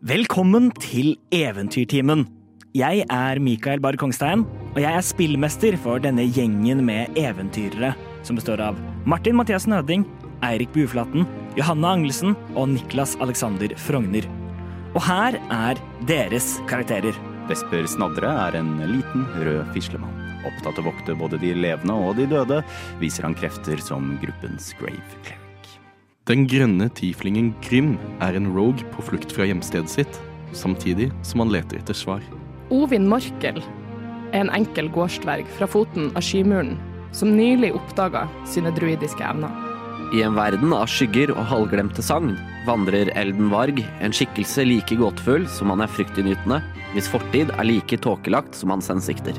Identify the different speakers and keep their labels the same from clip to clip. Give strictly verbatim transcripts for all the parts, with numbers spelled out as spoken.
Speaker 1: Velkommen til Eventyrtimen. Jeg er Mikael Barr Kongstein, og jeg er spillmester for denne gjengen med eventyrere, som består av Martin Mathiasen Høding, Eirik Buflaten, Johanne Angelsen og Niklas Alexander Frogner. Og her er deres karakterer.
Speaker 2: Vesper Snadre er en liten, rød fislemann. Opptatt av å vokte både de levende og de døde, viser han krefter som gruppens Grave Cleric.
Speaker 3: Den grønne tieflingen Grim er en rogue på flukt fra hjemstedet sitt, samtidig som han leter etter svar.
Speaker 4: Ovin Morkel er en enkel gårdsdverg fra foten av skymuren, som nylig oppdaget sine druidiske evner.
Speaker 5: I en verden av skygger og halvglemte sagn vandrer Elden Varg, en skikkelse like gåtefull som han er fryktinngytende, hvis fortid er like tåkelagt som hans hensikter.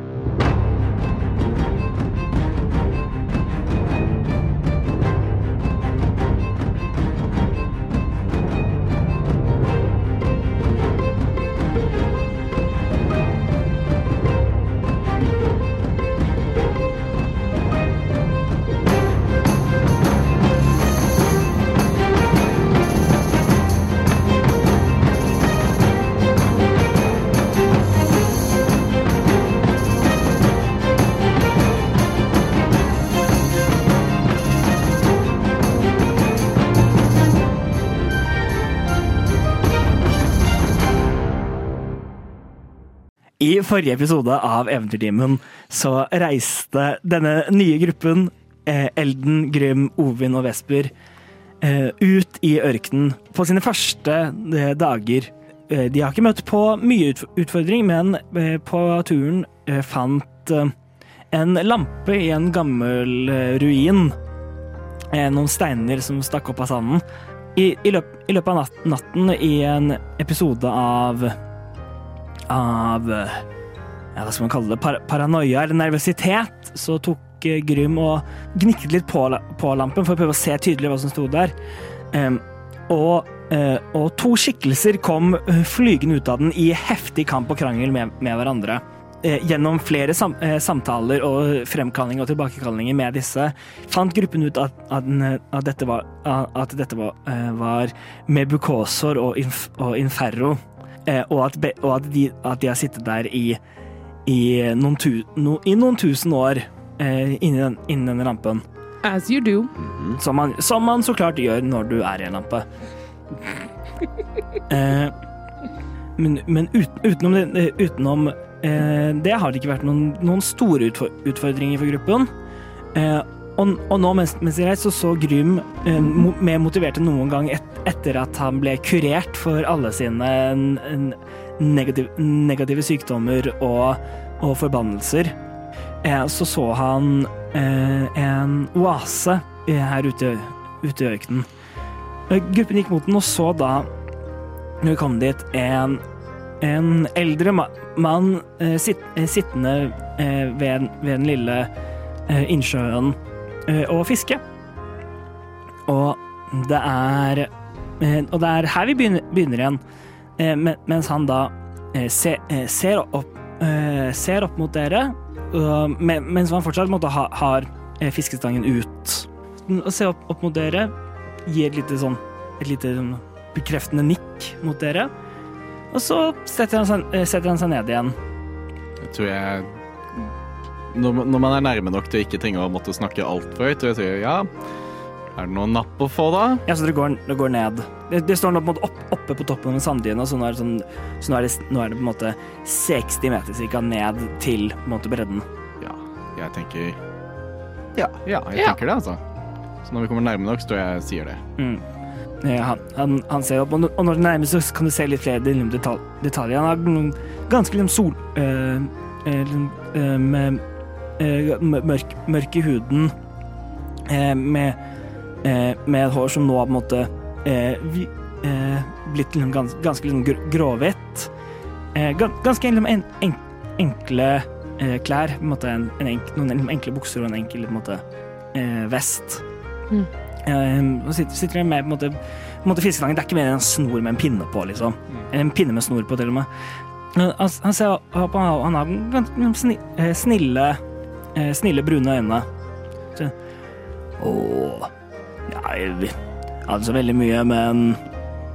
Speaker 1: I forrige episode av Eventyrtimen så reiste denne nye gruppen, eh, Elden, Grim, Ovin og Vesper, eh, ut i ørkenen på sine første eh, dager. Eh, de har ikke møtt på mye utf- utfordring, men eh, på turen eh, fant eh, en lampe i en gammel eh, ruin. Eh, noen steiner som stakk opp av sanden. I, i, løp, i løpet av nat- natten i en episode av av, ja, hva skal man kalle det, Par- paranoia eller nervøsitet, så tok eh, Grym og gnikket litt på, la- på lampen for å prøve å se tydelig hva som stod der. Um, og, uh, og to skikkelser kom uh, flygende ut av den i heftig kamp og krangel med, med hverandre. Uh, gjennom flere sam- uh, samtaler og fremkalling og tilbakekallinger med disse, fant gruppen ut at, at, den, at dette var, at dette var, uh, var Mebukosor og, Inf- og Inferro. Eh, og at, be, og at, de, at de har sittet der i, i, noen, tu, no, i noen tusen år eh, inni, den, inni denne lampen.
Speaker 4: As you do.
Speaker 1: Mm-hmm. Som, man, som man så klart gjør når du er i en lampe. eh, men men ut, utenom, det, utenom eh, det har det ikke vært noen, noen store utfordringer for gruppen. Eh, og, og nå mens, mens jeg reiste, så så Grym eh, mo, mer motivert enn noen gang et, etter at han ble kurert for alle sine n, negativ, negative sykdommer og, og forbannelser. Eh, så så han eh, en oase her ute, ute i ørkenen. Eh, gruppen gikk mot den og så da, når vi kom dit, en, en eldre ma, mann eh, sitt, eh, sittende eh, ved, ved den lille eh, innsjøen eh, og fiske. Og det er og det er her vi begynner, begynner igjen, mens han da se, ser, opp, ser opp mot dere, mens han fortsatt måtte ha, har fiskestangen ut. Og ser opp, opp mot dere, gir et lite, sånn, et lite sånn bekreftende nikk mot dere, og så setter han seg, setter han seg ned igjen.
Speaker 3: Jeg tror jeg, når, når man er nærme nok til å ikke trenge å måtte snakke alt for høyt, og jeg sier ja, er det noen napp å få da?
Speaker 1: Ja, så det går, det går ned. Det, det står nå på en måte opp, oppe på toppen av sanddyene, så nå er det, sånn, så nå er det, nå er det på en måte seksti meter cirka ned til på en måte bredden.
Speaker 3: Ja, jeg tenker... Ja, ja jeg ja. tenker det, altså. Så når vi kommer nærme nok, så tror jeg sier det.
Speaker 1: Mm. Ja, han, han, han ser opp, og når det nærmer så kan du se litt flere detalj, detaljer. Han har noen ganske liksom sol... Øh, øh, med, øh, mørk, mørk i huden, øh, med... med et hår som nå har på en måte eh, vi, eh, blitt liksom gans, ganske liksom gr- gråhvitt. Eh, ganske en, en, enkle eh, klær, på en måte en, en enk, noen enkle bukser og en enkel på en måte, eh, vest. Mm. Eh, og sitter, sitter med på en måte, på en måte fiskestangen. Det er ikke mer enn en snor med en pinne på, liksom. Mm. En pinne med snor på, til og med. Han, han ser på, han har ganske sni, snille, snille brune øyne. Så, åh... Ja, jeg hadde så veldig mye, men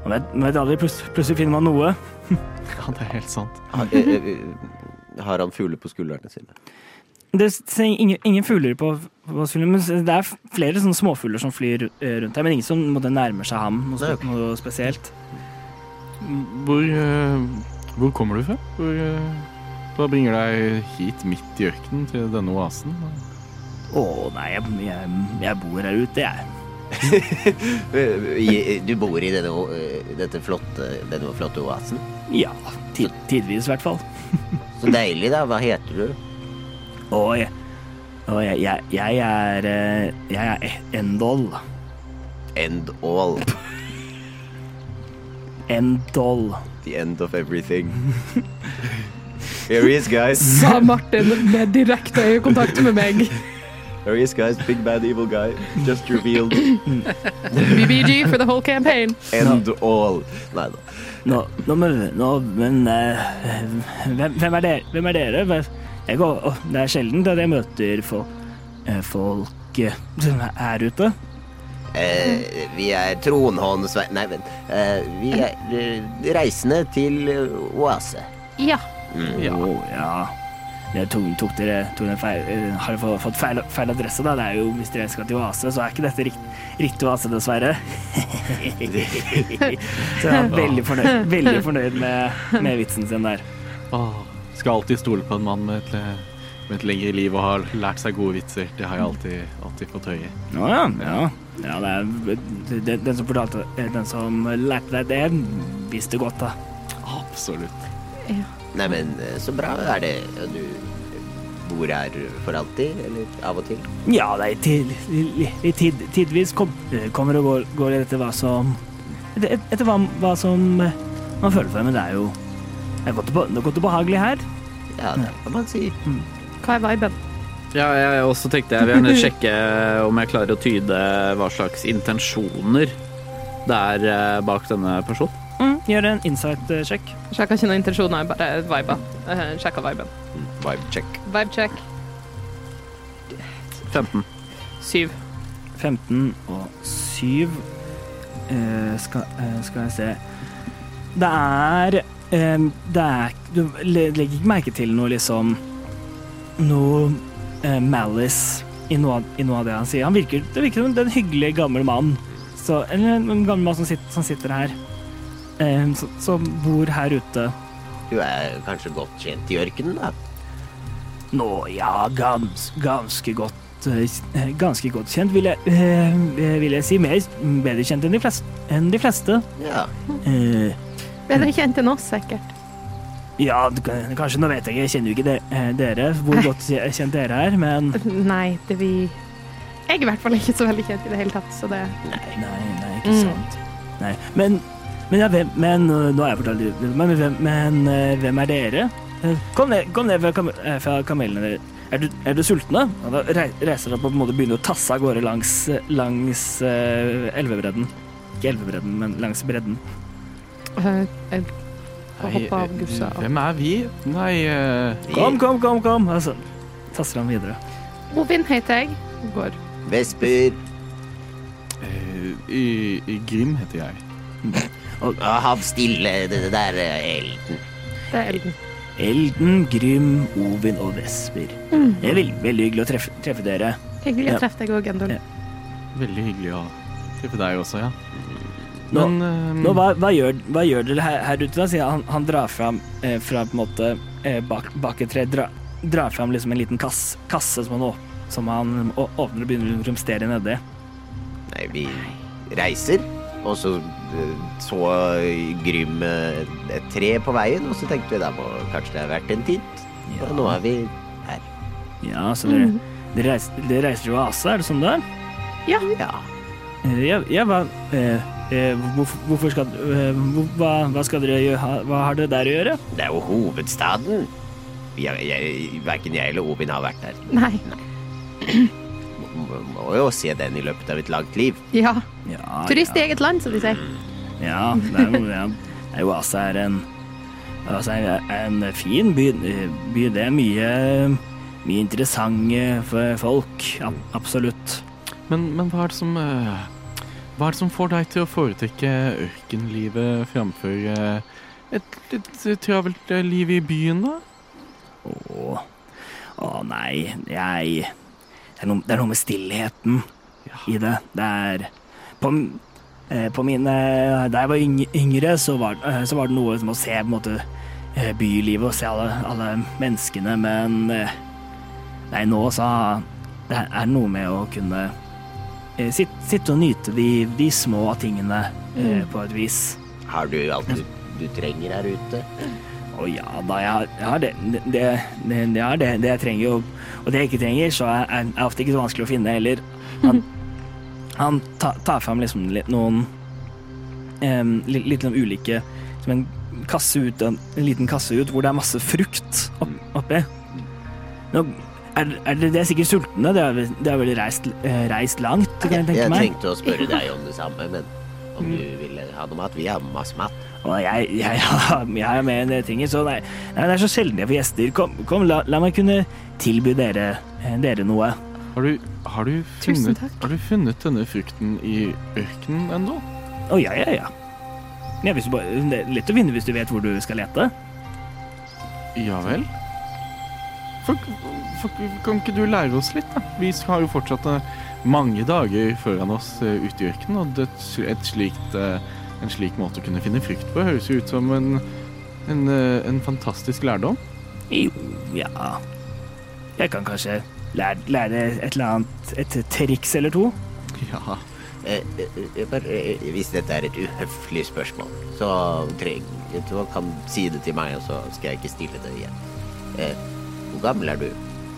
Speaker 1: Man vet, man vet aldri, plutselig, plutselig finner man noe.
Speaker 3: Ja, det er helt sant.
Speaker 6: Har, eh, eh, har han fugler på skuldrene sine?
Speaker 1: Det er ingen, ingen fugler på, på fugler, men det er flere sånne småfugler som flyr rundt her, men ingen som måtte nærme seg ham noe,
Speaker 6: Nei, okay.
Speaker 1: noe spesielt.
Speaker 3: Hvor, uh, hvor kommer du fra? Hvor, uh, hva bringer deg hit midt i ørkenen til denne oasen?
Speaker 1: Å, nei, jeg, jeg, jeg bor her ute, jeg.
Speaker 6: Du bor i denne, dette flotte, denne flotte oasen?
Speaker 1: Ja, tid, tidvis i hvert fall.
Speaker 6: Så deilig da, hva heter du?
Speaker 1: Og jeg, og jeg, jeg, jeg er Jeg er Endol.
Speaker 6: End all.
Speaker 1: Endol.
Speaker 6: The end of everything. Here he is, guys.
Speaker 4: Sa Martin med direkte øyekontakt med meg.
Speaker 6: Here he is, guys. Big bad evil guy. Just revealed.
Speaker 4: B B G for the whole campaign.
Speaker 6: End all. Nei da.
Speaker 1: Nå, nå, men, nå, men uh, hvem, hvem er dere? Hvem er dere? Jeg går, oh, det er sjelden at jeg møter folk, uh, folk uh, som er her ute.
Speaker 6: Eh, vi er Tronhånd Sve... Nei, vent. Eh, vi er eh, reisende til eh, oase.
Speaker 4: Ja.
Speaker 6: Mm.
Speaker 1: Ja. Oh, ja. Jeg tok, tok dere, tok dere feil, uh, har dere fått feil, feil adresse, da? Det er jo, hvis dere skal til oase, så er ikke dette rikt, riktig oase, dessverre. Så jeg er veldig fornøyd, veldig fornøyd med, med vitsen sin der.
Speaker 3: Åh, skal alltid stole på en mann med et, med et lengre liv og har lært seg gode vitser. Det har jeg alltid, alltid fått høre.
Speaker 1: Å ja, ja. Ja, det er, den, den som fortalte, den som lærte deg det, visste godt da.
Speaker 3: Absolutt.
Speaker 4: Ja.
Speaker 6: Nei, men eh, så bra er det. Du bor her for alltid, eller av og til?
Speaker 1: Ja, det er tid, tid, tidvis kom, kommer og går, går det etter hva som etter, etter hva, hva som man føler for, men det er jo det er godt og, det er godt og behagelig her.
Speaker 6: Ja, det kan man si.
Speaker 1: Mm.
Speaker 4: Hva er viben?
Speaker 5: Ja, jeg også tenkte jeg vil gjerne sjekke om jeg klarer å tyde hva slags intensjoner det er eh, bak denne personen.
Speaker 1: Mm, gjør en insight-sjekk.
Speaker 4: Sjekka ikke noen intensjoner, bare viber. Uh, sjekka viben.
Speaker 6: Vibe check.
Speaker 4: Vibe check.
Speaker 5: femten.
Speaker 4: Syv.
Speaker 1: femten og syv. Eh, skal, eh, skal jeg se. Det er, eh, det er du legger ikke merke til noe liksom noe eh, malice i noe, av, i noe av det han sier. Han virker, det virker som en hyggelig gammel mann. Så, eller en gammel mann som sitter, som sitter her. Eh, som, som bor her ute.
Speaker 6: Du er kanskje godt kjent i ørkenen, da?
Speaker 1: Nå, ja, gans, ganske godt eh, ganske godt kjent, vil jeg, eh, vil jeg si. Mer, bedre kjent enn de fleste. Enn de fleste.
Speaker 6: Ja.
Speaker 1: Eh,
Speaker 4: Bedre kjent enn oss, sikkert.
Speaker 1: ja, du kan- kanskje, nå vet jeg ikke, jeg kjenner jo ikke de, eh, dere, hvor godt kje- kjent dere er, men
Speaker 4: Nei, det vi Jeg er i hvert fall ikke så veldig kjent i det hele tatt, så det
Speaker 1: Nei, nei, nei, ikke
Speaker 4: Mm.
Speaker 1: sant. Nei, men, men, ja, hvem, men uh, nå har jeg fortalt det, men, hvem, men uh, hvem er dere? Uh, Kom ned, kom ned fra, kam eh, fra kamelene. Er du, er du sultne? Og da rei- reiser dere på en måte og begynner å tasse av gårde langs, langs uh, elvebredden. Ikke elvebredden, men langs bredden.
Speaker 4: uh, Jeg
Speaker 3: Hei,
Speaker 4: hopper av gussa.
Speaker 3: hvem er vi? Nei, eh,
Speaker 1: Kom, kom, kom, kom! Altså, tasser han videre.
Speaker 4: Ovin heter jeg. Går.
Speaker 6: Vesper.
Speaker 3: eh, i, i Grim heter jeg.
Speaker 6: Ah, hav stille, det det der er elden.
Speaker 4: Det er Elden.
Speaker 1: Elden, Grym, Ovin og Vesper.
Speaker 4: Mm.
Speaker 1: Det er veldig, veldig hyggelig å treffe, treffe dere.
Speaker 4: Hyggelig
Speaker 1: Ja.
Speaker 4: å treffe deg òg, Endol.
Speaker 1: Ja.
Speaker 3: Veldig hyggelig å treffe deg også, ja.
Speaker 1: Nå,
Speaker 3: Men eh,
Speaker 1: nå hva, hva, gjør, hva gjør dere her, her ute? Da? Sier han, han drar fram eh, fra på en måte eh, bak, bak et tre, dra, drar fram liksom en liten kasse, kasse som han, åp, som han å- åpner og begynner å romstere nedi.
Speaker 6: Nei, vi reiser, og så eh, så Grym eh, et tre på veien, og så tenkte vi da må kanskje det har vært en titt. Og nå er vi her.
Speaker 1: Ja, så dere, dere, reiser, dere reiser jo Asa, er det sånn det er?
Speaker 6: Ja.
Speaker 1: Eh, ja, ja, hva, eh, eh, hvorfor, hvorfor skal eh, hvor- hva, hva skal dere gjøre? Ha- Hva har dere der å gjøre?
Speaker 6: Det er jo hovedstaden. Jeg, jeg, hverken jeg eller Ovin har vært der.
Speaker 4: Nei.
Speaker 6: Må, må jo se den i løpet av et langt liv.
Speaker 4: Ja.
Speaker 1: Ja,
Speaker 4: Turist i
Speaker 1: ja.
Speaker 4: eget land, som de sier.
Speaker 1: Ja, det er jo, ja, det er jo Asa er en, Asa er en fin by, by. Det er mye, mye interessante for folk, ja, absolutt.
Speaker 3: Men, men hva er det som eh, hva er det som får deg til å foretrekke ørkenlivet framfor eh, et litt travelt eh, liv i byen, da?
Speaker 1: Åh, åh nei, jeg... Det er noe, det er noe med stillheten
Speaker 3: Ja.
Speaker 1: i det. Det er... På, eh, på mine... Da jeg var yng- yngre, så var, eh, så var det noe som å se på en måte eh, bylivet og se alle, alle menneskene, men... Eh, nei, nå så... Det er noe med å kunne eh, sitte, sitte og nyte de, de små tingene eh, på et vis.
Speaker 6: Har du alt du, du trenger her ute?
Speaker 1: Å ja, da jeg har, jeg har det, det, det, det, er det, det jeg trenger, og, og det jeg ikke trenger, så er, er, er ofte ikke så vanskelig å finne heller. Han, han ta, tar frem liksom litt, noen um, litt, litt noen ulike, som en kasse ut, en, en liten kasse ut, hvor det er masse frukt opp, oppi. Nå, er, er det, det er sikkert sultne, det har vel, det har vel reist, eh, reist langt, kan jeg tenke
Speaker 6: Jeg
Speaker 1: meg.
Speaker 6: tenkte å spørre deg om det samme, men om du ville ha noe mat? Vi har masse mat.
Speaker 1: Og jeg, jeg, jeg er med en del ting, så nei, nei, det er så sjelden jeg får gjester. Kom, kom la, la meg kunne tilby dere, dere noe.
Speaker 3: Har du, har, du
Speaker 4: Tusen
Speaker 3: funnet,
Speaker 4: takk.
Speaker 3: har du funnet denne frukten i ørkenen ennå?
Speaker 1: Å ja, ja, ja. Ja, hvis du bare, det er lett å finne hvis du vet hvor du skal lete.
Speaker 3: Ja vel? For, for, kan ikke du lære oss litt, da? Vi har jo fortsatt eh, mange dager foran oss eh, ute i ørkenen, og det, et slikt, eh, en slik måte å kunne finne frukt på høres jo ut som en, en, eh, en fantastisk lærdom.
Speaker 1: Jo, ja. Jeg kan kanskje lære, lære et eller annet, et triks eller to.
Speaker 3: Ja.
Speaker 6: Eh, eh, bare, eh, hvis dette er et uhøflig spørsmål, så treng, du kan si det til meg, og så skal jeg ikke stille det igjen. Eh, hvor gammel er du?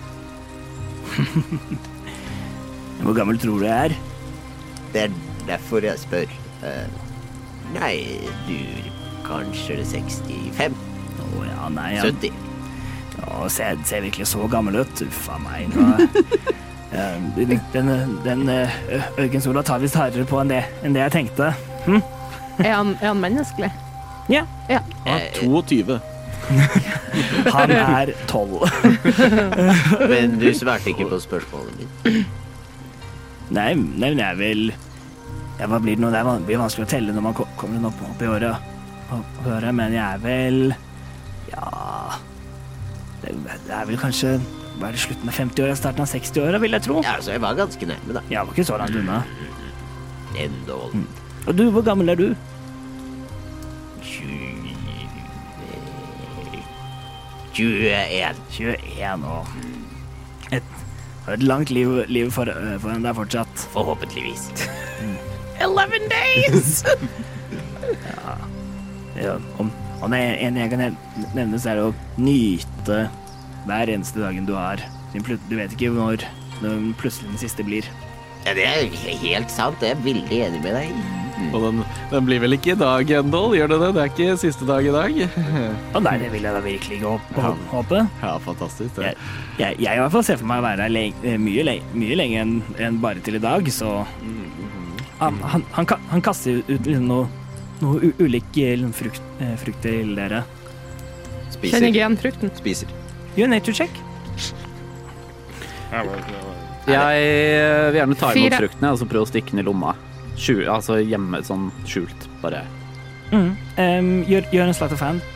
Speaker 1: Hvor gammel tror du jeg er?
Speaker 6: Det er derfor jeg spør. Eh, nei, du kanskje sekstifem?
Speaker 1: Å ja, nei, ja.
Speaker 6: sytti?
Speaker 1: Å, ser, ser virkelig så gammel ut. Uffa meg. Nå. Eh, Den, den, den eh, ørkensola tar visst hardere på enn det, enn det jeg tenkte. Hm?
Speaker 4: Er han, er han menneskelig?
Speaker 1: Ja,
Speaker 4: Ja.
Speaker 3: Ah, toogtyve.
Speaker 1: han er tolv.
Speaker 6: Men du svarte ikke på spørsmålet mitt.
Speaker 1: Nei, nei, men jeg vil ja, hva blir det nå? Det er van- blir vanskelig å telle når man ko- kommer opp, opp i året. Opp i året, men jeg er vel ja det, det er vel kanskje hva er det, slutten av femti-åra, starten av seksti-åra, vil jeg tro.
Speaker 6: Ja, så jeg var ganske nærme, da.
Speaker 1: Jeg var ikke så langt unna.
Speaker 6: Endål.
Speaker 1: Og du, hvor gammel er du?
Speaker 6: tjueen.
Speaker 1: tjueen år. Et, har et langt liv, liv for, foran deg fortsatt.
Speaker 6: Forhåpentligvis.
Speaker 4: Eleven days!
Speaker 1: Ja, om, om det er en jeg kan nevne, så er det å nyte hver eneste dagen du har. Du vet ikke når, når plutselig den siste blir.
Speaker 6: Ja, det er helt sant. Jeg er veldig enig med deg.
Speaker 3: Og den, den blir vel ikke i dag, Endol, gjør det det? Det er ikke siste dag i dag.
Speaker 1: Og nei, det vil jeg da virkelig ikke håpe.
Speaker 3: Ja.
Speaker 1: håpe.
Speaker 3: Ja, fantastisk det.
Speaker 1: Jeg, jeg, jeg i hvert fall ser for meg å være her lenge, mye, le- mye lenger enn enn bare til i dag, så han, han, han, ka- han kaster ut liksom noe, noe u- ulike liksom, frukt, eh, frukter til dere.
Speaker 4: Kjenner
Speaker 6: Spiser.
Speaker 4: ikke igjen frukten.
Speaker 6: Spiser.
Speaker 1: Gjør en nature check.
Speaker 5: Jeg vil gjerne ta imot
Speaker 4: Fire.
Speaker 5: fruktene og så prøve å stikke den i lomma. Skjul, altså hjemme, sånn skjult, bare.
Speaker 1: Mm. Em, gjør, gjør en sleight of hand.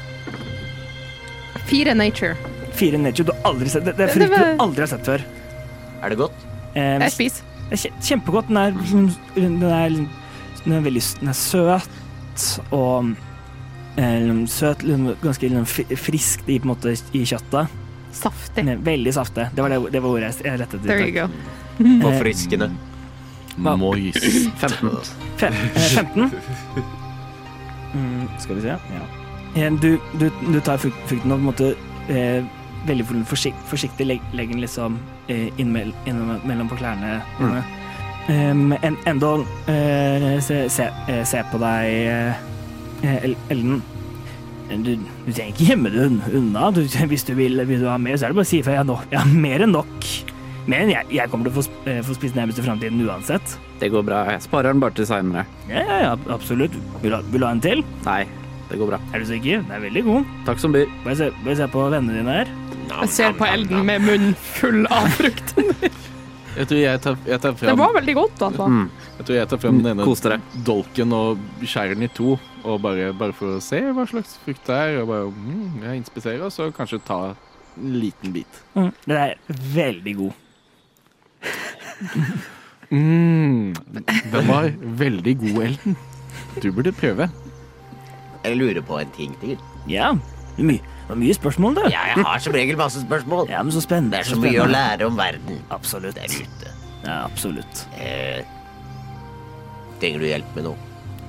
Speaker 4: Fire nature.
Speaker 1: Fire nature du har aldri sett. Det, det er
Speaker 4: Det
Speaker 1: frukt
Speaker 4: var-
Speaker 1: du aldri har sett før.
Speaker 6: Er det godt?
Speaker 1: Em,
Speaker 4: Jeg spiser.
Speaker 1: det er kje- kjempegodt. Den er, liksom- den er, liksom- den er veldig den er søt og eh, liksom søt, liksom, ganske liksom, fri- friskt i, på en måte, i kjøttet.
Speaker 4: Saftig.
Speaker 1: Men Veldig saftig. Det var det, det var ordet jeg- jeg rettet
Speaker 4: There you
Speaker 1: ut.
Speaker 4: go.
Speaker 6: Forfriskende.
Speaker 3: Moist.
Speaker 5: femten.
Speaker 1: Fem, eh, femten. Mm, skal vi se. Ja. Eh, Du, du, du tar fruk- frukten og på en måte eh, veldig forsikt, forsiktig leg, legger den liksom eh, innmell, innimellom på klærne.
Speaker 5: Mm.
Speaker 1: Um, en, enda eh, se, se, eh, se på deg, eh, El- Ellen. Du, du trenger ikke gjemme det un- unna. Du, hvis du vil, vil du ha mer, så er det bare å si ifra. Jeg har no- jeg har mer enn nok. Mer enn jeg, jeg kommer til å få, sp- eh, få spise nærmest i framtiden uansett.
Speaker 5: Det går bra. Jeg sparer den bare til seinere.
Speaker 1: Ja, ja, ja, absolutt. Vil du, ha- vil du ha en til?
Speaker 5: Nei, det går bra.
Speaker 1: Er du sikker? Det er veldig god.
Speaker 5: Takk som byr.
Speaker 1: Bare se, bare se på vennene dine her.
Speaker 4: Jeg ser på Elden med munnen full av frukt.
Speaker 3: Jeg tror jeg tar, jeg tar frem
Speaker 4: Det var veldig godt, altså.
Speaker 5: Mm.
Speaker 3: Jeg tror jeg tar frem den
Speaker 5: Kos dere.
Speaker 3: ene dolken og skjærer den i to, og bare, bare for å se hva slags frukt det er, og bare mm, jeg inspiserer, og så kanskje ta en liten bit.
Speaker 1: Mm. Den er veldig god.
Speaker 3: Mm, den var veldig god, Elden. Du burde prøve.
Speaker 6: Jeg lurer på en ting til.
Speaker 1: Ja, det er mye, det er mye spørsmål, da.
Speaker 6: Ja, jeg har som regel masse spørsmål.
Speaker 1: Ja, men så spennende.
Speaker 6: Det er så mye å lære om verden
Speaker 1: Absolutt.
Speaker 6: der ute.
Speaker 1: Ja, absolutt.
Speaker 6: Eh, trenger du hjelp med noe?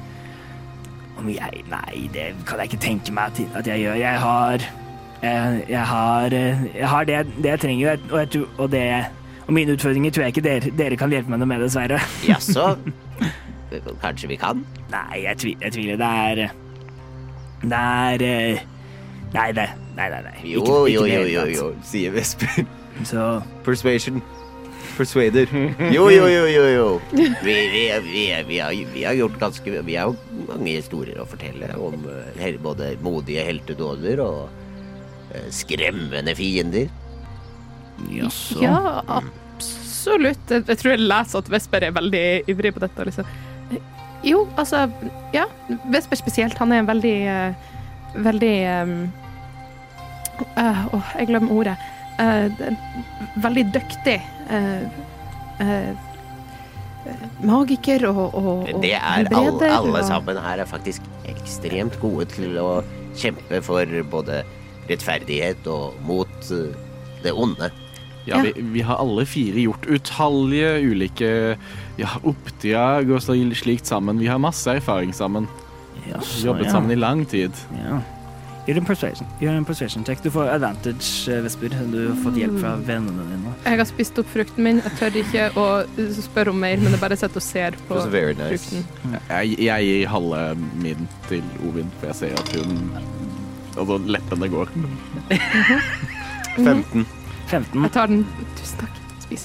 Speaker 1: Om jeg, nei, det kan jeg ikke tenke meg til at jeg gjør. Jeg har, jeg, jeg har, jeg har det, det jeg trenger, og, jeg, tror- og, det, og mine utfordringer tror jeg ikke dere, dere kan hjelpe meg noe med, dessverre.
Speaker 6: Jaså? Kanskje vi kan?
Speaker 1: Nei, jeg, tvi, jeg tviler. Det er, det er, eh, nei, det, nei, nei, nei.
Speaker 6: Jo,
Speaker 1: Ikke- ikke
Speaker 6: jo,
Speaker 1: det
Speaker 6: jo,
Speaker 1: hele
Speaker 6: jo,
Speaker 1: tatt.
Speaker 6: jo, sier Vesper.
Speaker 1: Så,
Speaker 6: Persuasion. Persuader. Jo, jo, jo, jo, jo. Vi, vi, vi, vi, har, vi har gjort ganske Vi har jo mange historier å fortelle om eh, hel- både modige heltedåder og eh, skremmende fiender.
Speaker 1: jaså.
Speaker 4: Ja, absolutt. Jeg, jeg tror jeg leser at Vesper er veldig ivrig på dette. Liksom. Jo, altså, ja. Vesper spesielt, han er en veldig, eh, veldig um, uh, Åh, jeg glemmer ordet. Uh, veldig dyktig uh, uh, magiker og, og, og
Speaker 6: Det er alle,
Speaker 4: helbreder,
Speaker 6: alle
Speaker 4: og-
Speaker 6: sammen her er faktisk ekstremt gode til å kjempe for både rettferdighet og mot eh, det onde.
Speaker 3: Ja,
Speaker 4: Ja.
Speaker 3: vi, vi har alle fire gjort utallige ulike ja, oppdrag og så slikt sammen. Vi har masse erfaring sammen.
Speaker 1: Jaså,
Speaker 3: Jobbet
Speaker 1: ja.
Speaker 3: sammen i lang tid.
Speaker 1: Ja. Gjør en persuasion. Gjør en persuasion check. Du får advantage, eh, Vesper. Du har fått hjelp fra vennene dine.
Speaker 4: Jeg har spist opp frukten min. Jeg tør ikke å spørre om mer, men jeg bare sitter og ser på
Speaker 6: It was very nice.
Speaker 4: frukten.
Speaker 3: Jeg, jeg gir halve min til Ovin, for jeg ser at hun Altså, leppene går.
Speaker 6: femten.
Speaker 1: femten.
Speaker 4: Jeg tar den. Tusen takk. Spis.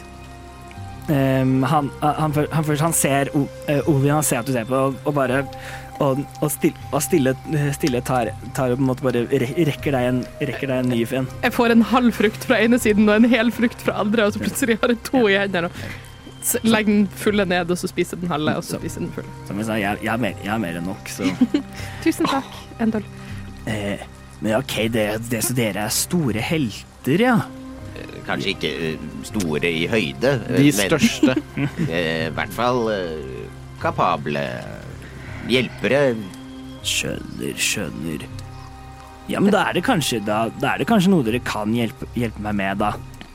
Speaker 1: Um, han, han, han, han, først, han ser O- eh, Ovin, han ser at du ser på, og, og bare og, og, still, og stille, stille tar, tar og på en måte bare re- rekker deg en, rekker deg en ny en.
Speaker 4: Jeg får en halv frukt fra ene siden og en hel frukt fra andre, og så plutselig har jeg to i hendene. og så legger den fulle ned, og så spiser den halve, og så spiser den fulle.
Speaker 1: Som jeg sa, jeg, jeg, har mer, jeg har mer enn nok, så
Speaker 4: Tusen takk, Endol.
Speaker 1: eh, Men OK, det, det så dere er store helter, ja.
Speaker 6: Kanskje ikke eh, store i høyde, eh,
Speaker 3: De
Speaker 6: men
Speaker 3: største.
Speaker 6: eh, i hvert fall eh, kapable hjelpere.
Speaker 1: Skjønner, skjønner. Ja, men da er det kanskje, da, da er det kanskje noe dere kan hjelpe, hjelpe meg med, da.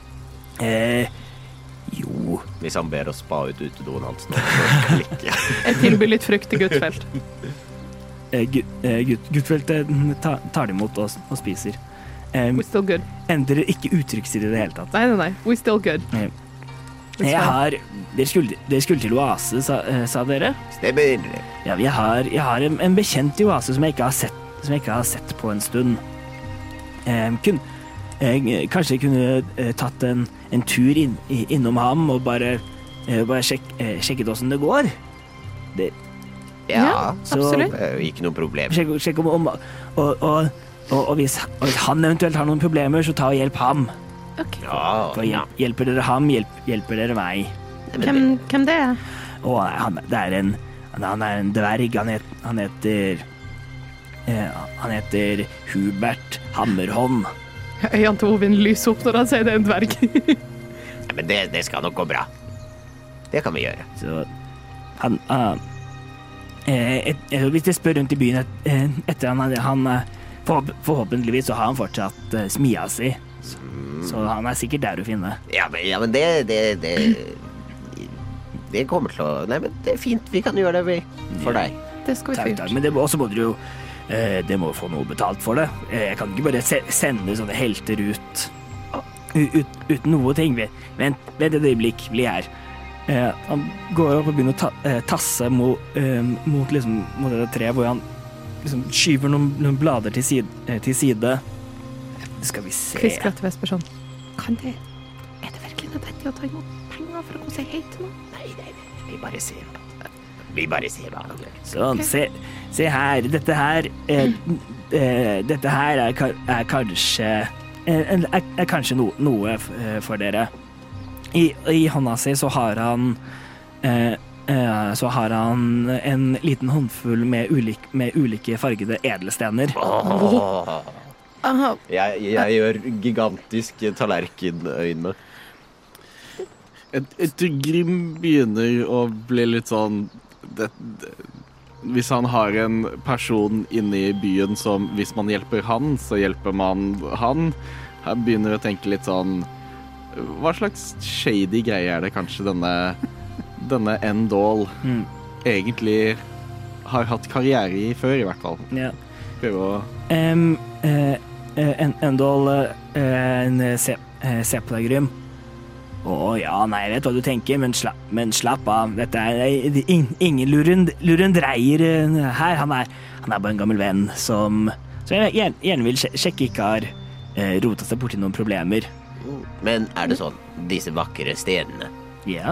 Speaker 1: Eh, jo
Speaker 6: Hvis han ber oss spa ut utedoen hans nå, så skal jeg ikke.
Speaker 4: Jeg tilbyr litt frukt til Gutfelt.
Speaker 1: eh, gut, eh, gut, Gutfeltet ta, tar det imot og, og spiser. Eh,
Speaker 4: We're still good.
Speaker 1: endrer ikke uttrykkstil i det hele tatt.
Speaker 4: Nei, nei, nei. We're still good.
Speaker 1: Eh,
Speaker 4: It's
Speaker 1: Jeg
Speaker 4: fine.
Speaker 1: har Dere skulle, dere skulle til Oase, sa, eh, sa dere?
Speaker 6: Stemmer.
Speaker 1: Ja, jeg har, jeg har en, en bekjent i Oase som jeg ikke har sett, som jeg ikke har sett på en stund. Eh, kun, jeg kanskje jeg kunne eh, tatt en, en tur inn, i- innom ham og bare, eh, bare sjekk, eh, sjekket åssen det går. Det,
Speaker 6: Ja,
Speaker 4: Ja,
Speaker 1: så-
Speaker 4: absolutt.
Speaker 6: det er jo ikke noe problem.
Speaker 1: sjekk, sjekk om, om og, og, og, og, hvis, og hvis han eventuelt har noen problemer, så ta og hjelp ham.
Speaker 4: Ok.
Speaker 6: Ja,
Speaker 1: For hjelp, hjelper dere ham, hjelp, hjelper dere meg.
Speaker 4: Hvem, hvem det er?
Speaker 1: Å, nei, han, det er en, han er en dverg. Han, het, han heter eh, Han heter Hubert Hammerhånd.
Speaker 4: Øynene til Ovin lyser opp når han sier det er en dverg.
Speaker 6: Ja, men det, det skal nok gå bra. Det kan vi gjøre.
Speaker 1: Så han ah, eh, et, eh, Hvis jeg spør rundt i byen et, eh, etter han, han eh, forhåp, Forhåpentligvis så har han fortsatt eh, smia si. Så, så han er sikkert der å finne.
Speaker 6: Ja, men, ja, men det, det, det Det kommer til å Nei, men det er fint. Vi kan gjøre det, vi. For deg.
Speaker 4: Det skal vi få
Speaker 1: Takk, takk.
Speaker 4: gjort.
Speaker 1: Men det må, også må dere jo eh, Det må få noe betalt for det. Eh, jeg kan ikke bare se, sende sånne helter ut u- ut, uten noe ting. Vent, vent et øyeblikk, bli her. Eh, han går opp og begynner å ta, eh, tasse mot, eh, mot, liksom, mot det treet, hvor han liksom skyver noen, noen blader til side, eh, til side. Skal vi se
Speaker 4: Kvisker til Vesper sånn. Kan det Er det virkelig nødvendig å ta imot penger for å komme seg hei til noen?
Speaker 6: Nei, nei, nei. Vi bare ser. Vi bare ser hva han gjør.
Speaker 1: Sånn, se, se her. Dette her eh, eh, Dette her er, ka- er kanskje eh, er, er kanskje no, noe f- eh, for dere. I, I hånda si så har han eh, eh, så har han en liten håndfull med, ulik, med ulike fargede edelstener.
Speaker 6: Åh.
Speaker 4: Aha.
Speaker 6: Jeg, jeg gjør gigantiske tallerkenøyne.
Speaker 3: Et, et Grim begynner å bli litt sånn det, det, hvis han har en person inne i byen som hvis man hjelper han, så hjelper man han. Han begynner å tenke litt sånn hva slags shady greie er det kanskje denne denne Endall
Speaker 1: Mm.
Speaker 3: egentlig har hatt karriere i før, i hvert fall.
Speaker 1: Ja.
Speaker 3: Prøve å
Speaker 1: Um, eh, eh, en, Endal, eh, en, se, eh, se på deg, Grym. Å ja, nei, jeg vet hva du tenker, men, sla, men slapp av. Dette er det er ing- ingen lurend, lurendreier eh, her. Han er, han er bare en gammel venn som, som jeg gjerne, gjerne vil sje- sjekke ikke har eh, rota seg borti noen problemer.
Speaker 6: Men er det sånn, disse vakre stenene,
Speaker 1: Ja.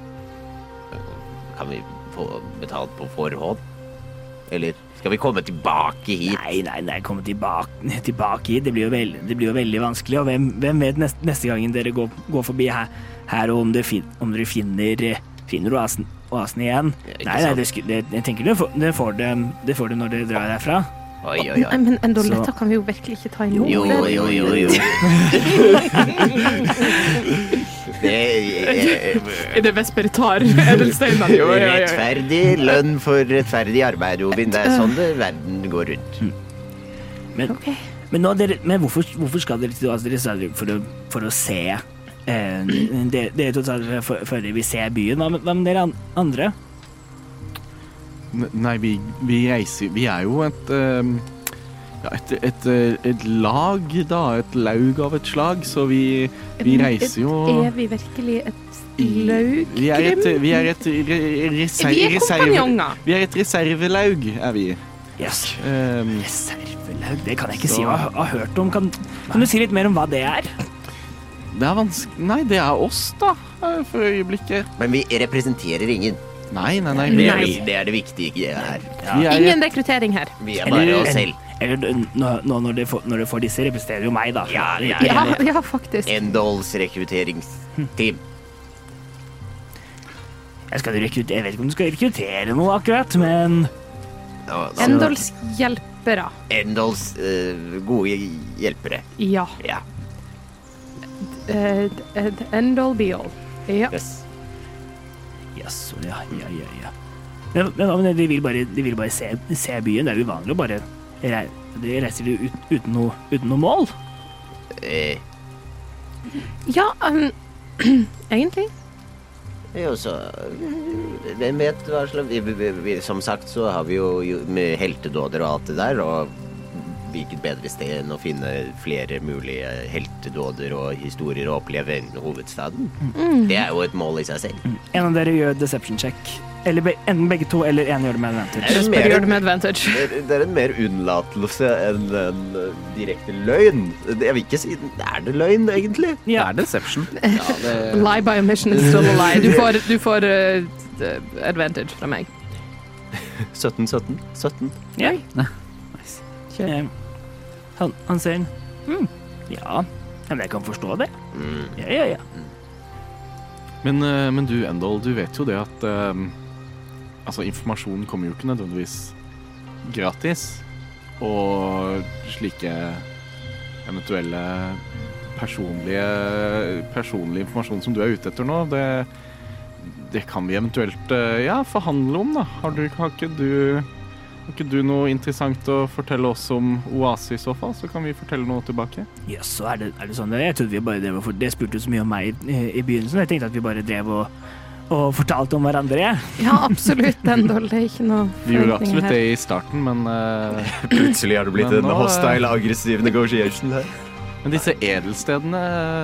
Speaker 6: kan vi få betalt på forhånd? Eller skal vi komme tilbake hit?
Speaker 1: Nei, nei, nei, komme tilbake, tilbake hit. Det blir jo veldig, det blir jo veldig vanskelig. Og hvem, hvem vet neste, neste gangen dere går, går forbi her, her og om, det fin, om dere finner, finner oasen, oasen igjen?
Speaker 6: Ja, ikke
Speaker 1: Nei, nei,
Speaker 6: sant.
Speaker 1: det, sku- det, jeg tenker dere får, dere får det, det får det når dere drar herfra.
Speaker 6: Oi, oi,
Speaker 4: Nei,
Speaker 6: oi.
Speaker 4: men Endol,
Speaker 1: Så-
Speaker 4: dette kan vi jo virkelig ikke ta imot.
Speaker 6: Jo, jo, jo, jo. Det er
Speaker 4: Er det Vesper tar edelsteinene? Jo, ja, ja, ja.
Speaker 6: rettferdig lønn for rettferdig arbeid, Ovin. Det er sånn det verden går rundt.
Speaker 1: Men,
Speaker 4: Ok.
Speaker 1: men, nå, dere, men hvorfor, hvorfor skal dere til oasen? Dere sa dere for å, for å se eh, Dere dere to sa dere for, for dere vil se byen. Hva med, hva med dere an- andre?
Speaker 3: N- Nei, vi, vi reiser Vi er jo et ehm, ja, et, et, eh, et lag, da. Et laug av et slag, så vi, vi reiser jo
Speaker 4: Er vi virkelig et
Speaker 3: i-
Speaker 4: laug,
Speaker 3: Vi er et,
Speaker 4: Grim?
Speaker 3: vi er et re, reser,
Speaker 4: Vi er
Speaker 3: reserve,
Speaker 4: kompanjonger.
Speaker 3: vi er et reservelaug, er vi.
Speaker 1: Yes.
Speaker 3: Ehm,
Speaker 1: Reservelaug, det kan jeg ikke
Speaker 3: Så-
Speaker 1: si. Jeg har, har hørt om. Kan, kan du si litt mer om hva det er?
Speaker 3: det er vanskelig Nei, det er oss, da, eh, for øyeblikket.
Speaker 6: Men vi representerer ingen.
Speaker 3: Nei, nei, nei.
Speaker 6: Det
Speaker 3: Vi
Speaker 6: er,
Speaker 3: er,
Speaker 6: det er det viktige her.
Speaker 3: vi er
Speaker 4: Ingen rekruttering her.
Speaker 6: Vi er bare oss selv.
Speaker 1: Eller nå, nå når, dere får, når dere får disse, representerer jo meg, da.
Speaker 6: Ja, ja,
Speaker 4: Ja, ja faktisk.
Speaker 6: Endals rekrutteringsteam.
Speaker 1: Jeg, skal rekrut- jeg vet ikke om du skal rekruttere noe akkurat, men
Speaker 6: Ja, da-
Speaker 4: Endols hjelpere.
Speaker 6: Endals eh, gode hjelpere.
Speaker 4: Ja.
Speaker 6: Ja.
Speaker 4: Uh, Endol Beal. Ja.
Speaker 6: Yes.
Speaker 1: Jaså, ja, ja, ja, ja. Men, men, hva med det? de vil bare, de vil bare se, se byen. Det er jo uvanlig å bare rei- De reiser jo ut, uten, noe, uten noe mål.
Speaker 6: Eh,
Speaker 4: Ja, um, egentlig.
Speaker 6: jo, så Hvem vet hva slags vi, vi, vi, Som sagt så har vi jo, jo med heltedåder og alt det der, og hvilket bedre sted enn å finne flere mulige heltedåder og historier å oppleve enn hovedstaden. Det er jo et mål i seg selv.
Speaker 1: En av dere gjør deception check. Eller be, enten begge to, eller en gjør det med advantage.
Speaker 6: Det er
Speaker 4: Vesper
Speaker 6: mer
Speaker 4: gjør
Speaker 6: en-
Speaker 4: det med advantage.
Speaker 6: Det er- det er en mer unnlatelse enn en uh, direkte løgn. Jeg vil ikke si Er det løgn, egentlig?
Speaker 5: Det
Speaker 1: Ja.
Speaker 5: er deception.
Speaker 3: ja, det,
Speaker 4: Lie by omission is still a lie. Du får, du får uh, advantage fra meg.
Speaker 6: sytten, sytten, sytten.
Speaker 1: Ja.
Speaker 4: Kjør.
Speaker 1: Eh, Han, han sier mm, ja, men jeg kan forstå det.
Speaker 6: Mm.
Speaker 1: Ja, ja, ja.
Speaker 3: men, eh, men du, Endal, du vet jo det at ehm, altså, informasjon kommer jo ikke nødvendigvis gratis. Og slike eventuelle personlige, personlig informasjon som du er ute etter nå, det, det kan vi eventuelt eh, ja, forhandle om, da. Har, du, har, ikke du, har ikke du noe interessant å fortelle oss om Oase i så fall? Så kan vi fortelle noe tilbake.
Speaker 1: Ja, så er det, er det sånn. Jeg trodde vi bare drev og for, Det spurte jo så mye om meg i, i begynnelsen. Jeg tenkte at vi bare drev og, og fortalte om hverandre.
Speaker 4: Ja, absolutt, Endol. Det er ikke noe
Speaker 3: Vi gjorde
Speaker 4: forventninger
Speaker 3: absolutt
Speaker 4: her.
Speaker 3: det i starten, men eh,
Speaker 6: Plutselig har det blitt
Speaker 3: Men
Speaker 6: en
Speaker 3: nå,
Speaker 6: hostile, aggressiv negotiation her.
Speaker 3: Men disse edelstedene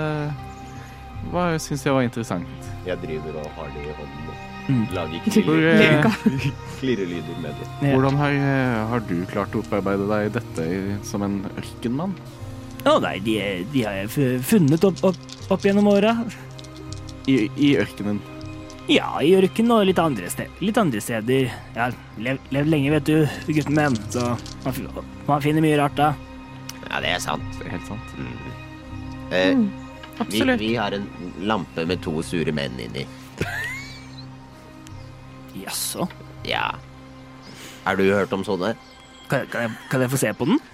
Speaker 3: hva syns jeg var interessant.
Speaker 6: Jeg driver og har det i hånden og
Speaker 1: Mm.
Speaker 6: lager
Speaker 3: Hvor,
Speaker 6: klirre-
Speaker 3: eh,
Speaker 6: klirrelyder med det.
Speaker 1: Ja.
Speaker 3: Hvordan har, har du klart å opparbeide deg dette i, som en ørkenmann?
Speaker 1: Å nei, de, de har jeg f- funnet opp, opp, opp gjennom åra.
Speaker 3: I, I ørkenen?
Speaker 1: Ja, i ørken og litt andre, sted, litt andre steder. Jeg har levd, levd lenge, vet du, gutten min, så man, f- man finner mye rart da.
Speaker 6: Ja, det er sant.
Speaker 3: Det er helt sant.
Speaker 6: Eh,
Speaker 4: Mm. Absolutt.
Speaker 6: Vi, vi har en lampe med to sure menn inni.
Speaker 1: Jaså?
Speaker 6: Ja. Har du hørt om sånne?
Speaker 1: Kan, kan, jeg, kan jeg få se på den?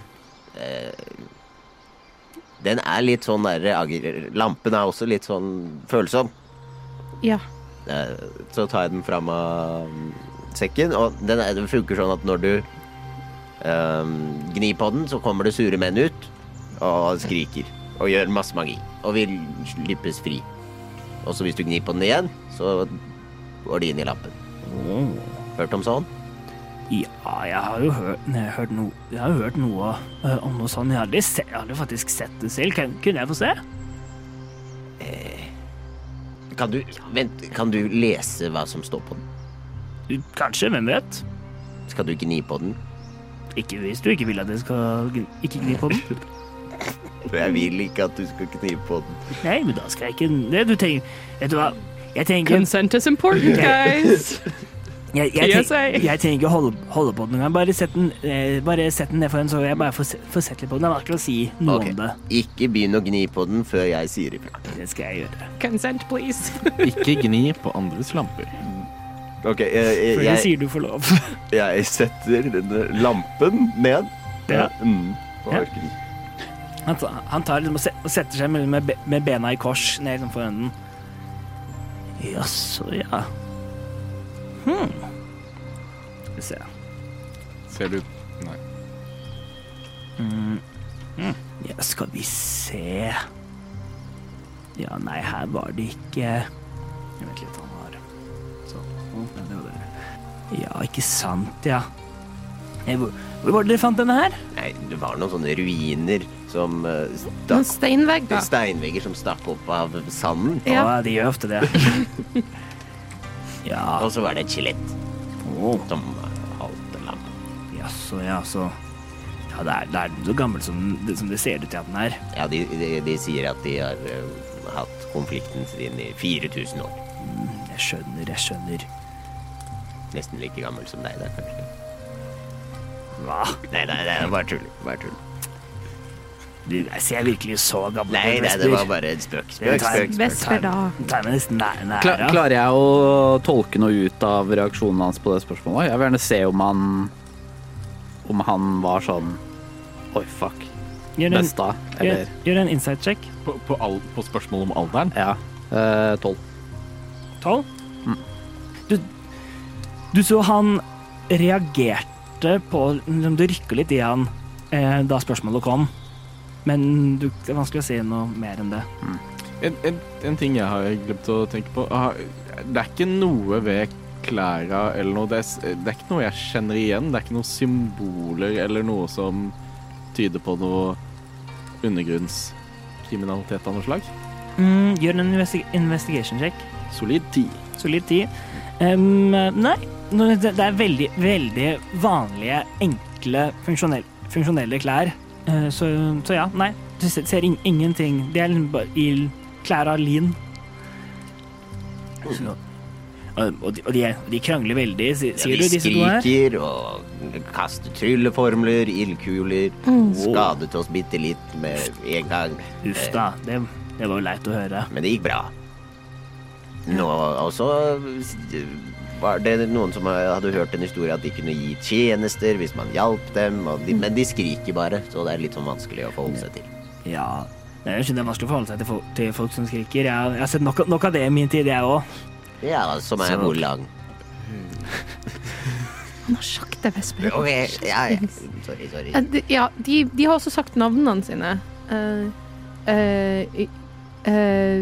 Speaker 6: Den er litt sånn der lampen er også litt sånn følsom.
Speaker 4: Ja.
Speaker 6: Eh, Så tar jeg den fram av sekken, og den, er, den funker sånn at når du eh, gnir på den, så kommer det sure menn ut og skriker og gjør masse magi og vil slippes fri. Og så hvis du gnir på den igjen, så går de inn i lampen. Hørt om sånn?
Speaker 1: Ja, jeg har jo hørt, jeg har hørt, no, jeg har jo hørt noe uh, om noe sånt. Jeg har aldri, se, jeg har aldri faktisk sett det selv. Kan, kunne jeg få se?
Speaker 6: Eh, kan du, vent, kan du lese hva som står på den?
Speaker 1: Kanskje, hvem vet?
Speaker 6: Skal du gni på den?
Speaker 1: Ikke hvis du ikke vil at jeg skal gn- ikke gni på den.
Speaker 6: Jeg vil ikke at du skal gni på den.
Speaker 1: Nei, men da skal jeg ikke... Det du tenker... Vet du hva? Jeg tenker...
Speaker 4: Consent is important, guys.
Speaker 1: Jeg, jeg,
Speaker 4: P S A.
Speaker 1: tenker, jeg trenger ikke holde, holde på den. Bare sett den, eh, bare sett den ned for en, så jeg bare får, se- får sett litt på den. Jeg har ikke å si noe
Speaker 6: Ok,
Speaker 1: om det.
Speaker 6: ikke begynn å gni på den før jeg sier ifra.
Speaker 1: Det skal jeg gjøre.
Speaker 4: Consent, please.
Speaker 3: Ikke gni på andres lamper.
Speaker 6: Ok, jeg, jeg,
Speaker 1: For jeg
Speaker 6: jeg,
Speaker 1: sier du får lov.
Speaker 6: jeg setter denne lampen ned.
Speaker 1: Ja.
Speaker 6: Mm, på
Speaker 1: Ja.
Speaker 6: arken.
Speaker 1: Han, tar- han tar liksom og set- og setter seg med, med, be- med bena i kors ned liksom foran den. Jaså, ja. Hmm. Skal vi se.
Speaker 3: Ser du Nei.
Speaker 1: Mm. Mm. Ja, skal vi se. Ja, nei, her var det ikke. Jeg vet litt han var. Sånn. Å, ja, det var det. Ja, ikke sant, ja. Eh, Hvor, hvor var det dere fant denne her?
Speaker 6: Nei, det var noen sånne ruiner som uh,
Speaker 4: Noen
Speaker 6: stakk,
Speaker 4: steinvegger.
Speaker 6: steinvegger som stakk opp av sanden.
Speaker 4: Ja.
Speaker 1: Ja, de gjør ofte det. Ja.
Speaker 6: Og så var det et skjelett
Speaker 1: Å,
Speaker 6: som holdt lam.
Speaker 1: jaså, ja, så. Ja, det er, det er så gammelt som, som det ser ut til at den er.
Speaker 6: Ja, de, de, de sier at de har uh, hatt konflikten sin i fire tusen år.
Speaker 1: Mm, jeg skjønner, jeg skjønner.
Speaker 6: Nesten like gammel som deg der, kanskje.
Speaker 1: Hva?
Speaker 6: Nei, nei, nei, bare tull. Bare tull.
Speaker 1: Du, jeg ser virkelig så gammel
Speaker 6: Nei,
Speaker 1: ut,
Speaker 6: nei, det
Speaker 1: Vesper.
Speaker 6: var bare en spøk. Spøk,
Speaker 1: tar-
Speaker 6: spøk, spøk.
Speaker 4: Vesper, da.
Speaker 1: Den tar meg nesten nær, nær,
Speaker 5: Kla
Speaker 1: ja.
Speaker 5: klarer jeg å tolke noe ut av reaksjonen hans på det spørsmålet? Jeg vil gjerne se om han Om han var sånn Oi, fuck.
Speaker 1: Gjør en,
Speaker 5: Besta.
Speaker 1: gjør,
Speaker 5: Eller
Speaker 1: gjør en insight check.
Speaker 3: På, på, all, på spørsmål om alderen?
Speaker 5: Ja. eh, Tolv.
Speaker 1: tolv.
Speaker 5: Mm.
Speaker 1: Du, du så han reagerte på liksom, Du rykker litt i han eh, da spørsmålet kom. Men du, det er vanskelig å si noe mer enn det.
Speaker 3: En, en, en ting jeg har glemt å tenke på. Ah, Det er ikke noe ved klærne eller noe. Det er, s- det er ikke noe jeg kjenner igjen. Det er ikke noen symboler eller noe som tyder på noe undergrunnskriminalitet av noe slag.
Speaker 1: Mm, gjør en investi investigation check.
Speaker 3: Solid ti.
Speaker 1: Solid ti. Um, nei, nå- det det er veldig, veldig vanlige, enkle, funksjonelle, funksjonelle klær. Eh, så, så ja, nei. Du ser, ser ing ingenting. De er liksom bare i klær av lin. Så, og, og, de, og de, er- de krangler veldig, si-
Speaker 6: Ja,
Speaker 1: sier
Speaker 6: de
Speaker 1: du, disse to her?
Speaker 6: skriker og kaster trylleformler, ildkuler, skadet oss bitte litt med en gang.
Speaker 1: Uff da, det, det var jo leit å høre.
Speaker 6: Men det gikk bra. Nå, og så var det noen som hadde hørt en historie at de kunne gi tjenester hvis man hjalp dem, og de, men de skriker bare, så det er litt sånn vanskelig å forholde seg til.
Speaker 1: Ja, det er jo ikke det vanskelig å forholde seg til, fol til folk som skriker. Jeg, har- jeg har sett nok, nok av det i min tid, jeg også.
Speaker 6: Ja, som er
Speaker 1: Så-
Speaker 6: hvor lang?
Speaker 4: Han har sagt det, Vesper.
Speaker 6: Ok, ja, ja. Sorry, sorry.
Speaker 4: Eh, de- Ja, de, de har også sagt navnene sine. Uh, uh, uh,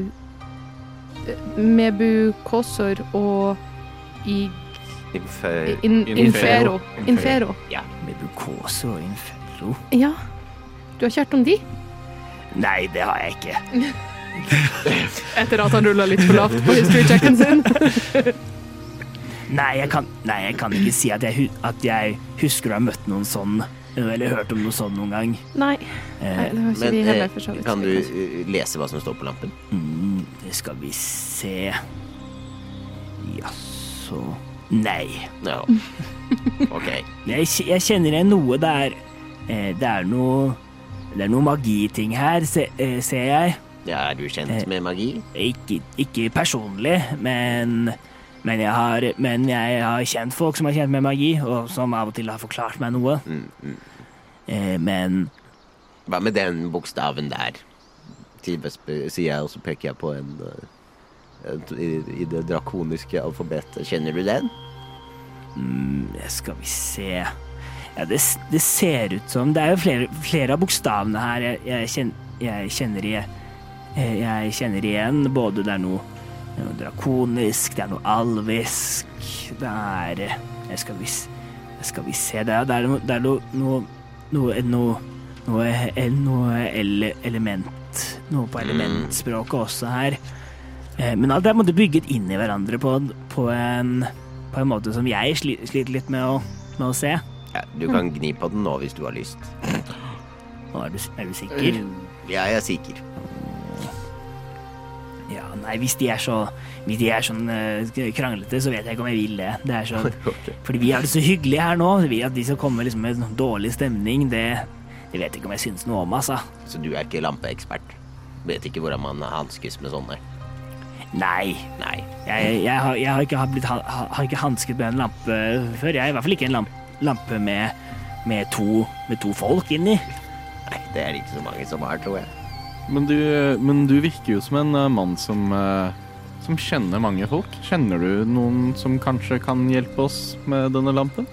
Speaker 4: Mebu Kosor og I,
Speaker 6: Infer-
Speaker 4: in,
Speaker 3: Infero.
Speaker 4: Infero. Infero.
Speaker 1: Med Bukoso og Inferno.
Speaker 4: Ja. Du har ikke hørt om de?
Speaker 1: Nei, det har jeg ikke.
Speaker 4: Etter at han rulla litt for lavt på history-checken sin.
Speaker 1: Nei, jeg kan, nei, jeg kan ikke si at jeg, hu at jeg husker å ha møtt noen sånn, eller hørt om noe sånn noen gang.
Speaker 4: Nei,
Speaker 1: Eh,
Speaker 4: nei det har ikke
Speaker 6: Men
Speaker 4: vi heller,
Speaker 6: eh,
Speaker 4: for så vidt.
Speaker 6: kan du eh, lese hva som står på lampen?
Speaker 1: mm, det skal vi se. Jaså. Nei.
Speaker 6: Ja. Ok.
Speaker 1: Jeg, kj- jeg kjenner igjen noe der. Eh, det er noe Det er noe magiting her, se, eh, ser jeg.
Speaker 6: Ja, er du kjent med magi?
Speaker 1: Ikke, ikke personlig, men, men, jeg har, men jeg har kjent folk som har kjent med magi, og som av og til har forklart meg noe.
Speaker 6: Mm, mm.
Speaker 1: Eh, men
Speaker 6: Hva med den bokstaven der? Til Vesper sier jeg, og så peker jeg på en, en i, i det drakoniske alfabetet. Kjenner du den?
Speaker 1: mm, skal vi se ja, det, det ser ut som det er jo flere, flere av bokstavene her jeg, jeg, kjenner, jeg, kjenner, jeg, jeg kjenner igjen. Både det er noe, noe drakonisk, det er noe alvisk, det er jeg skal, vi, skal vi se det er, det er, noe, det er noe, noe, noe, noe, noe, noe ele, element noe på elementspråket også her. Men alt det er måtte bygget inn i hverandre på, på, en, på en måte som jeg sliter litt med å, med å se.
Speaker 6: Ja, du kan gni på den nå hvis du har lyst.
Speaker 1: Og er du, er du sikker?
Speaker 6: Ja, jeg er sikker.
Speaker 1: Ja, nei, hvis de er så hvis de er sånn uh, kranglete, så vet jeg ikke om jeg vil det. Det er sånn,
Speaker 6: Okay.
Speaker 1: Fordi vi har det så hyggelig her nå, at de som kommer liksom med dårlig stemning, det, det vet jeg ikke om jeg synes noe om, altså.
Speaker 6: Så du er ikke lampeekspert? Vet ikke hvordan man hanskes med sånne?
Speaker 1: Nei.
Speaker 6: Nei.
Speaker 1: Jeg, jeg, har, jeg har ikke blitt, ha, har ikke hansket med en lampe før. Jeg er i hvert fall ikke en lampe, lampe med, med, to, med to folk inni.
Speaker 6: Nei, det er det ikke så mange som har, tror jeg.
Speaker 3: Men du, men du virker jo som en uh, mann som, uh, som kjenner mange folk. Kjenner du noen som kanskje kan hjelpe oss med denne lampen?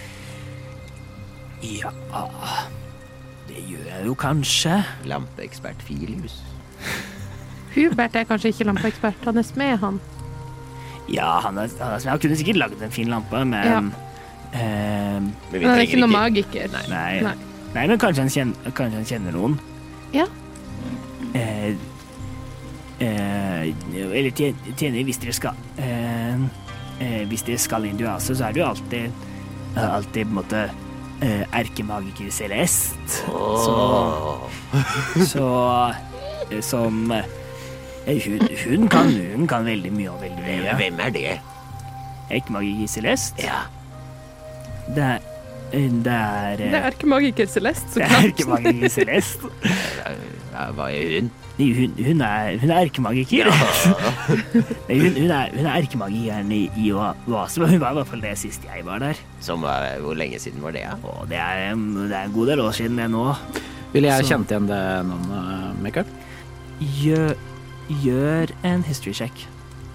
Speaker 1: Ja, det gjør jeg jo kanskje.
Speaker 6: Lampeekspert Filius.
Speaker 4: Hubert er kanskje ikke lampeekspert, han er smed, han.
Speaker 1: Ja, han, er, han, er, han kunne sikkert laget en fin lampe, men...
Speaker 4: Ja.
Speaker 1: Eh,
Speaker 6: Men vi
Speaker 4: Men han er
Speaker 6: trenger
Speaker 4: ikke noen magiker.
Speaker 1: nei,
Speaker 4: Nei.
Speaker 1: nei, men kanskje han, kjenner, kanskje han kjenner noen.
Speaker 4: Ja.
Speaker 1: Eh, eh, eller tjen- tjener hvis dere skal eh, eh, hvis dere skal inn i Oase, så er det jo alltid eh, alltid på en måte eh, erkemagiker Celeste så, så eh, som eh, hun, hun, kan, hun kan veldig mye og veldig mye.
Speaker 6: Hvem er det?
Speaker 1: Erkemagiker Celeste,
Speaker 6: Ja.
Speaker 1: det er eh, det er,
Speaker 4: Det er erkemagiker Celeste, så
Speaker 1: det er
Speaker 4: klart.
Speaker 1: erkemagiker Celeste.
Speaker 6: Ja, hva er hun?
Speaker 1: Hun, hun, er, hun er erkemagiker. Nei, hun, hun, er, hun er erkemagikeren i, i Oase. Hun var i hvert fall det sist jeg var der.
Speaker 6: Som var, hvor lenge siden var det, ja?
Speaker 1: Og det er, um, det er en god del år siden det nå.
Speaker 5: Ville jeg
Speaker 1: Så-
Speaker 5: kjent igjen det navnet, Mikael?
Speaker 1: Gjør, gjør en history check.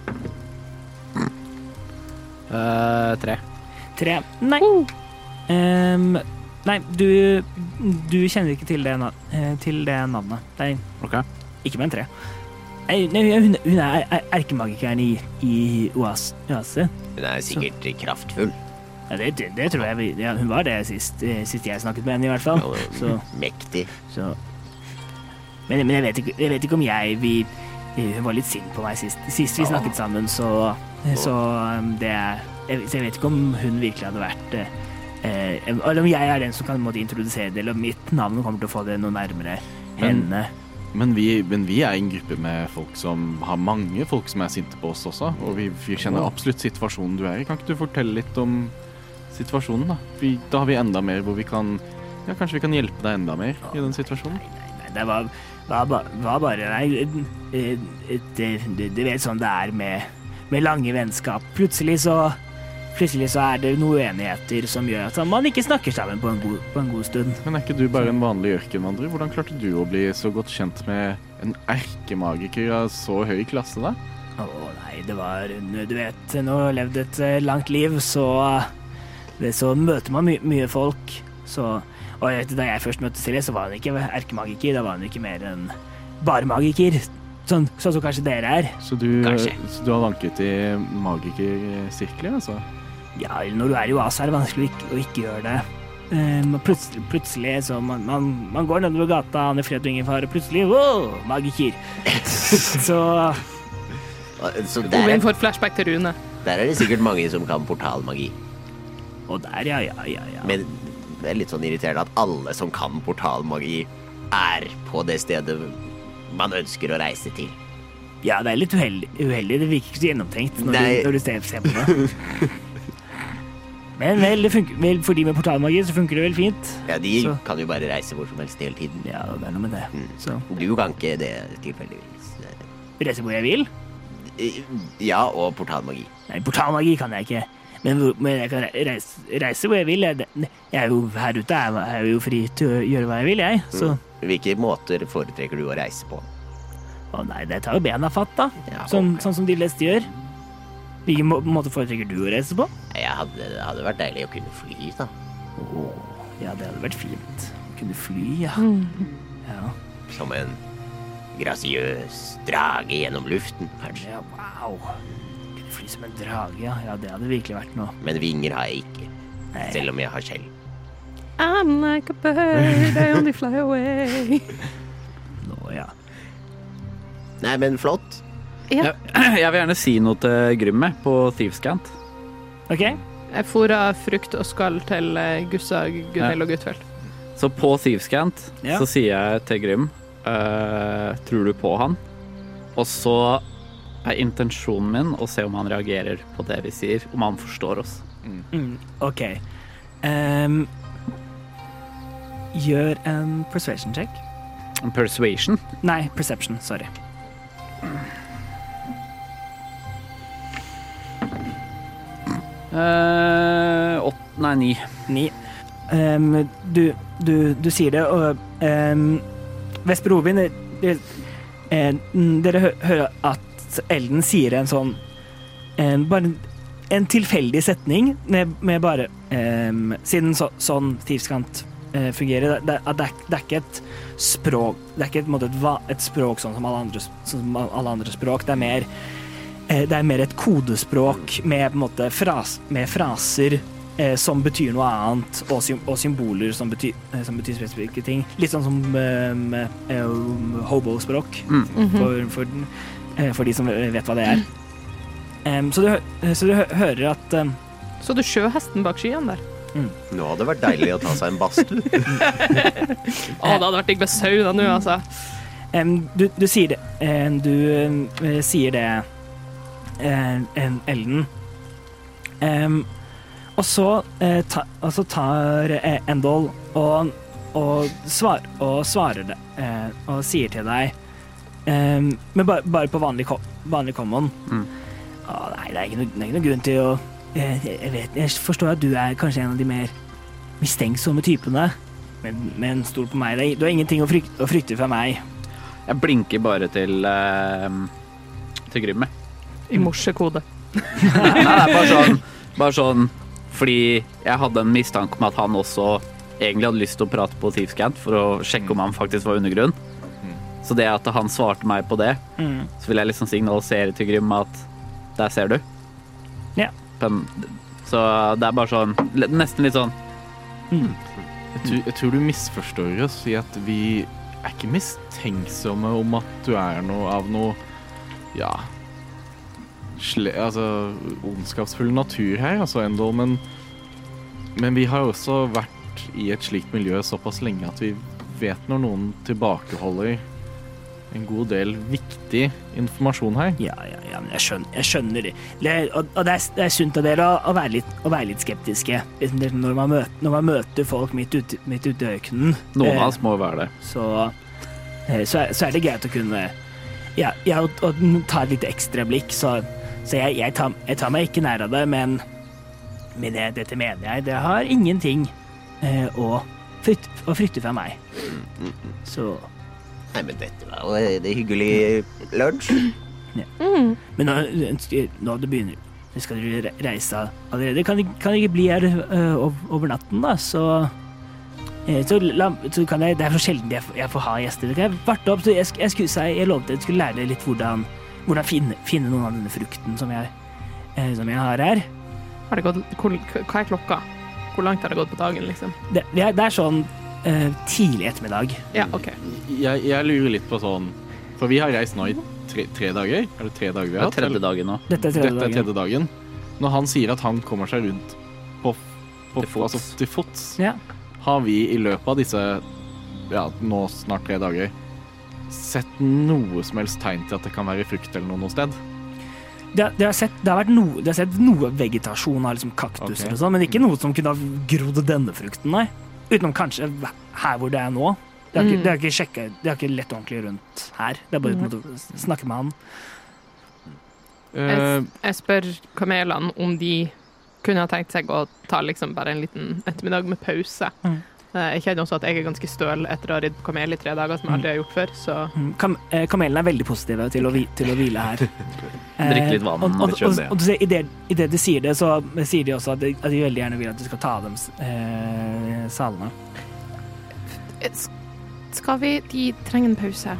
Speaker 5: Uh, tre.
Speaker 1: Tre. Nei. Um, nei, du, du kjenner ikke til det, na- eh, til det navnet. Nei,
Speaker 5: Ok.
Speaker 1: ikke med en tre. Nei, nei, hun, hun er er erkemagikeren i, i Oase. Oase.
Speaker 6: Hun er sikkert kraftfull.
Speaker 1: Ja, det, det, det tror jeg vi, ja, hun var det sist, eh, sist jeg snakket med henne i hvert fall.
Speaker 6: Og
Speaker 1: Så,
Speaker 6: mektig.
Speaker 1: så. Men, men jeg, vet ikke, jeg vet ikke om jeg vi, hun var litt sint på meg sist, sist vi snakket sammen, så, så um, det er jeg, så jeg vet ikke om hun virkelig hadde vært eh, eller om jeg er den som kan måtte introdusere det, eller om mitt navn kommer til å få det noe nærmere henne.
Speaker 3: Men vi, men vi er en gruppe med folk som har mange folk som er sinte på oss også, og vi, vi kjenner absolutt situasjonen du er i. Kan ikke du fortelle litt om situasjonen, da? Vi, da har vi enda mer hvor vi kan Ja, kanskje vi kan hjelpe deg enda mer i den situasjonen?
Speaker 1: Nei, nei, nei, det var, var, ba- var bare Nei, eh, eh, det, det, det vet sånn det er med, med lange vennskap. Plutselig så Plutselig så er det noen uenigheter som gjør at man ikke snakker sammen på en god, på en god stund.
Speaker 3: Men er ikke du bare en vanlig ørkenvandrer? Hvordan klarte du å bli så godt kjent med en erkemagiker av så høy klasse, da?
Speaker 1: Å nei, det var Du vet, når du har levd et eh, langt liv, så det, Så møter man my mye folk. Så Og jeg vet, da jeg først møtte Silje, så var hun ikke erkemagiker. Da var hun ikke mer enn bare magiker. Sånn, sånn som kanskje dere er.
Speaker 3: Så du,
Speaker 6: Kanskje.
Speaker 3: så du har vanket i magikersirkler, altså?
Speaker 1: Ja, når du er i Oase, er det vanskelig å ikke, å ikke gjøre det. Um, plutselig, plutselig så man, man, man går nedover gata, han er fred og ingen fare, plutselig, wow, magiker. Så
Speaker 6: Så der
Speaker 4: Ovin
Speaker 6: er,
Speaker 4: får flashback til Rune.
Speaker 6: der er det sikkert mange som kan portalmagi.
Speaker 1: Og der, ja, ja, ja, ja.
Speaker 6: Men det er litt sånn irriterende at alle som kan portalmagi, er på det stedet man ønsker å reise til.
Speaker 1: Ja, det er litt uheldig. uheldig. Det virker ikke så gjennomtenkt når,
Speaker 6: Nei.
Speaker 1: du, når du ser, ser på det. Men vel, det funker, vel, for de med portalmagi så funker det vel fint.
Speaker 6: Ja, de
Speaker 1: Så.
Speaker 6: kan jo bare reise hvor som helst hele tiden.
Speaker 1: Ja, det er noe med det.
Speaker 6: Mm.
Speaker 1: Så
Speaker 6: Du kan ikke det tilfeldigvis.
Speaker 1: reise hvor jeg vil.
Speaker 6: Ja, og portalmagi.
Speaker 1: Nei, portalmagi kan jeg ikke. Men, hvor- men jeg kan reise, reise hvor jeg vil. Jeg, jeg er jo her ute, jeg er jo fri til å gjøre hva jeg vil, jeg. Så,
Speaker 6: Hvilke måter foretrekker du å reise på?
Speaker 1: å nei, det tar jo bena fatt da.
Speaker 6: Ja,
Speaker 1: Sånn,
Speaker 6: ok.
Speaker 1: sånn som de fleste gjør. Hvilken må måte foretrekker du å reise på?
Speaker 6: Jeg hadde, det hadde vært deilig å kunne fly, da.
Speaker 1: Ja, det hadde vært fint. Kunne fly, ja. Ja,
Speaker 6: Som en grasiøs drage gjennom luften, kanskje.
Speaker 1: ja wow. Kunne fly som en drage, ja. Ja, det hadde virkelig vært noe.
Speaker 6: Men vinger har jeg ikke,
Speaker 1: Nei.
Speaker 6: selv om jeg har skjell.
Speaker 4: I'm like a bird, I only fly away.
Speaker 1: Nå, ja.
Speaker 6: Nei, men flott.
Speaker 4: Ja.
Speaker 5: Jeg vil gjerne si noe til Grymme på Thiefscant.
Speaker 1: Ok.
Speaker 4: Jeg fôrer frukt og skall til eh, Gussa, Gunhild og Gutfeldt.
Speaker 5: Så på Thiefscant
Speaker 1: Ja.
Speaker 5: så sier jeg til Grym eh, tror du på han? Og så er intensjonen min å se om han reagerer på det vi sier, om han forstår oss.
Speaker 1: Mm, ok. Ehm, gjør en persuasion check.
Speaker 5: En persuasion.
Speaker 1: Nei, perception, sorry.
Speaker 5: Eh, åt, nei, ni.
Speaker 1: Ni. Ehm, du, du, du sier det, og um, Vesper Ovin, det, det, eh, dere hø hører at Elden sier en sånn en, bare en tilfeldig setning med, med bare em, siden så, sånn Thiefscant eh, fungerer, det, det, det, er, det er ikke et språk det er ikke et, måte, et, va- et språk sånn som alle andre, som alle andre språk, det er mer eh, det er mer et kodespråk med, på en måte, fras, med fraser eh, som betyr noe annet, og, sym og symboler som betyr, eh, som betyr spesifikke ting. Litt sånn som um, eh, hobo-språk,
Speaker 5: Mm.
Speaker 1: for, for, eh, for de som vet hva det er. Em, så, du, hø- så du hø hører at um,
Speaker 4: Så du sjøhesten bak skyene der?
Speaker 6: Nå hadde det vært deilig å ta seg en badstue.
Speaker 4: Å, det hadde vært digg med sauna nå, altså.
Speaker 1: em, du, du sier det em, Du eh, sier det em, em, Elden. Em, og så eh, ta, og så tar eh, Endol og, og, svar, og svarer det eh, og sier til deg em, men bare, bare på vanlig, ko- vanlig common.
Speaker 5: Mm.
Speaker 1: Å, nei, det er, ikke noe, det er ikke noe grunn til å eh, jeg, vet, jeg forstår at du er kanskje en av de mer mistenksomme typene, men, men stol på meg. Det er- Du har ingenting å frykte, å frykte fra meg.
Speaker 5: Jeg blinker bare til eh, til Grymme.
Speaker 4: I morsekode.
Speaker 5: Nei, nei, bare sånn, bare sånn fordi jeg hadde en mistanke om at han også egentlig hadde lyst til å prate på Thiefscant for å sjekke om han faktisk var undergrunn. Så det at han svarte meg på det,
Speaker 1: Mm.
Speaker 5: så vil jeg liksom signalisere til Grym at der ser du.
Speaker 1: Ja.
Speaker 5: Men, så det er bare sånn nesten litt sånn
Speaker 3: Jeg tror, jeg tror du misforstår oss i at vi er ikke mistenksomme om at du er noe av noe, ja, sle, altså ondskapsfull natur her, altså Endol, men, men vi har også vært i et slikt miljø såpass lenge at vi vet når noen tilbakeholder en god del viktig informasjon her.
Speaker 1: Ja, ja, ja, men jeg skjønner, jeg skjønner det. det er, og, og det, er, det er sunt av dere å, å, være litt, å være litt skeptiske. Liksom, det- Når man, møter, når man møter folk midt ute, midt ute i ørkenen,
Speaker 5: Noen
Speaker 1: eh,
Speaker 5: av oss må jo være det.
Speaker 1: så, eh, så, er, så er det greit å kunne ja, ja, å, å ta et litt ekstra blikk. Så, så jeg, jeg, tar, jeg tar meg ikke nær av det, men, men det, dette mener jeg. Det har ingenting eh, å, frykte, å frykte fra meg. Så
Speaker 6: Nei, men dette var jo en hyggelig lunsj.
Speaker 1: Men nå, nå det begynner Nå skal dere re- reise allerede. Kan dere kan dere ikke bli her ø, ov- over natten, da? Så, eh, så, la, så kan jeg Det er så sjelden jeg, får- jeg får ha gjester. Kan jeg varte opp? Så jeg, sk- jeg, skulle, si, jeg lovte jeg skulle lære dere litt hvordan, hvordan finne, finne noen av denne frukten som jeg, eh, som jeg har her.
Speaker 4: Har det gått, hvor, hva er klokka? Hvor langt har det gått på dagen, liksom?
Speaker 1: Det, det, er, det er sånn eh, tidlig ettermiddag.
Speaker 4: Ja, OK.
Speaker 3: Jeg, jeg lurer litt på sånn, for vi har reist nå i tre, tre dager. Er det tre dager vi
Speaker 5: Det
Speaker 3: har
Speaker 5: er
Speaker 3: hatt?
Speaker 5: tredje
Speaker 3: eller?
Speaker 5: dagen nå.
Speaker 1: Dette er tredje
Speaker 3: Dette er
Speaker 1: dagen.
Speaker 3: tredje dagen. Når han sier at han kommer seg rundt på, på,
Speaker 5: Til fots.
Speaker 3: altså, til fots,
Speaker 1: Ja.
Speaker 3: har vi i løpet av disse, ja, nå snart tre dager, sett noe som helst tegn til at det kan være frukt eller noe noe sted?
Speaker 1: det, det, har sett, det har vært noe, det har sett noe vegetasjon av liksom kaktuser
Speaker 3: Ok.
Speaker 1: og sånn, men ikke noe som kunne ha grodd denne frukten, nei. Utenom kanskje her hvor det er nå. Det har ikke,
Speaker 4: Mm.
Speaker 1: det har ikke sjekket, det har ikke lett ordentlig rundt her. Det er bare på en måte å snakke med han.
Speaker 3: Eh,
Speaker 4: Jeg, jeg spør kamelene om de kunne ha tenkt seg å ta liksom bare en liten ettermiddag med pause.
Speaker 1: Mm.
Speaker 4: Eh, Jeg kjenner også at jeg er ganske støl etter å ha ridd på kamel i tre dager, som jeg aldri har gjort før, så
Speaker 1: Mm, Kam eh, kamelene er veldig positive til å, hvi til å hvile her.
Speaker 5: Drikke litt vann,
Speaker 1: og, og,
Speaker 2: det skjønner
Speaker 1: og,
Speaker 2: jeg.
Speaker 1: og du ser, i, det, I det de sier det, så sier de også at de, at de veldig gjerne vil at du skal ta av dem eh, salene.
Speaker 4: Eh, s- Skal vi De trenger en pause.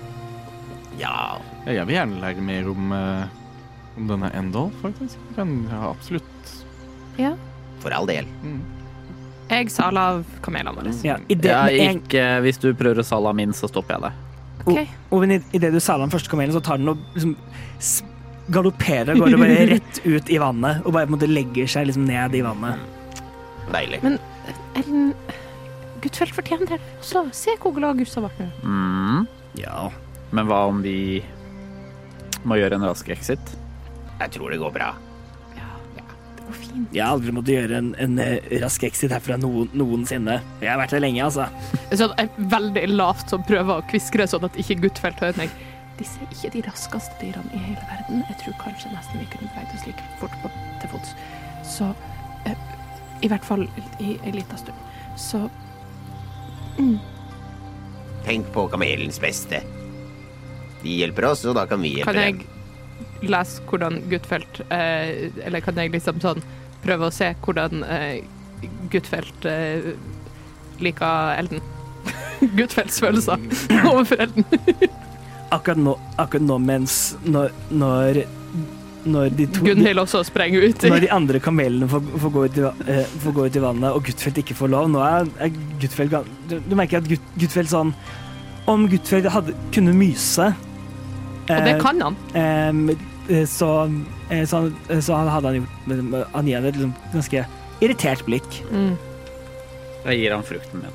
Speaker 6: Ja,
Speaker 3: jeg vil gjerne lære mer om, eh, om denne Endal, faktisk. Men ja, absolutt.
Speaker 4: Ja.
Speaker 6: for all del.
Speaker 3: Mm.
Speaker 4: Jeg saler av kamelene våre.
Speaker 1: Ja, i det,
Speaker 5: Ja,
Speaker 1: med en,
Speaker 5: ikke, hvis du prøver å sala min, så stopper jeg deg.
Speaker 4: OK.
Speaker 1: og men i, i det du saler den første kamelen, så tar den og liksom, s- galopperer, går det bare rett ut i vannet, og bare på en måte legger seg liksom ned i vannet.
Speaker 6: Deilig.
Speaker 4: Men Ellen Gudfeld fortjener det også. Se hvor glad Gustav ble nå.
Speaker 5: Mm.
Speaker 1: Ja.
Speaker 5: Men hva om vi må gjøre en rask exit?
Speaker 6: Jeg tror det går bra.
Speaker 4: Det går fint.
Speaker 1: Jeg har aldri måttet gjøre en, en eh, rask exit herfra noen, noensinne. Jeg har vært her lenge, altså.
Speaker 4: Så jeg er veldig lavt som prøver å kviskre sånn at ikke Gudfeld hører meg. Disse er ikke de raskeste dyrene i hele verden. Jeg tror kanskje nesten vi kunne beveget oss like fort på, til fots. Så eh, i hvert fall i en liten stund. Så mm,
Speaker 6: Tenk på kamelens beste. De hjelper oss, og da kan vi hjelpe
Speaker 4: kan jeg
Speaker 6: dem.
Speaker 4: lese hvordan Gudfeld eh, Eller kan jeg liksom sånn prøve å se hvordan eh, Gudfeld eh, liker Elden? Gudfelds følelser overfor Elden.
Speaker 1: Akkurat nå, akkurat nå mens når, når, når de to
Speaker 4: Gunhild også sprenger ut i
Speaker 1: Når de andre kamelene får, får, gå ut i, va- eh, får gå ut i vannet, og Gudfeld ikke får lov. Nå er, er Gudfeld gan- du, du merker at Gud, Gudfeld sånn Om Gudfeld hadde, kunne myse
Speaker 4: Og det kan han.
Speaker 1: eh, eh, så, eh, så, så hadde han gjort Han gir henne et liksom ganske irritert blikk.
Speaker 4: Mm.
Speaker 5: Jeg gir han frukten min.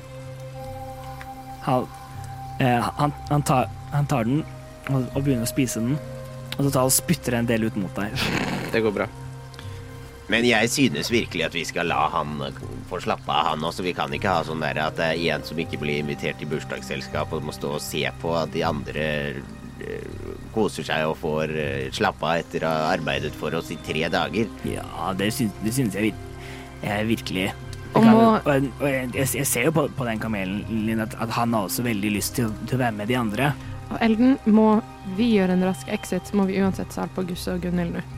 Speaker 1: Han, eh, han, han, tar, han tar den og, og begynner å spise den, og så tar han og spytter en del ut mot deg.
Speaker 5: Det går bra.
Speaker 6: Men jeg synes virkelig at vi skal la han få slappe av, han også. Vi kan ikke ha sånn der at det er en som ikke blir invitert til bursdagsselskap og må stå og se på at de andre eh, koser seg og får eh, slappe av etter å ha arbeidet for oss i tre dager.
Speaker 1: Ja, det syns, det syns jeg, vir- jeg virkelig. Jeg,
Speaker 4: Og
Speaker 1: kan,
Speaker 4: må-
Speaker 1: og jeg, og jeg, jeg ser jo på, på den kamelen Linn, at, at han har også veldig lyst til, til å være med de andre.
Speaker 4: Og Elden, må vi gjøre en rask exit, så må vi uansett sale på Gusse og Gunhild nå.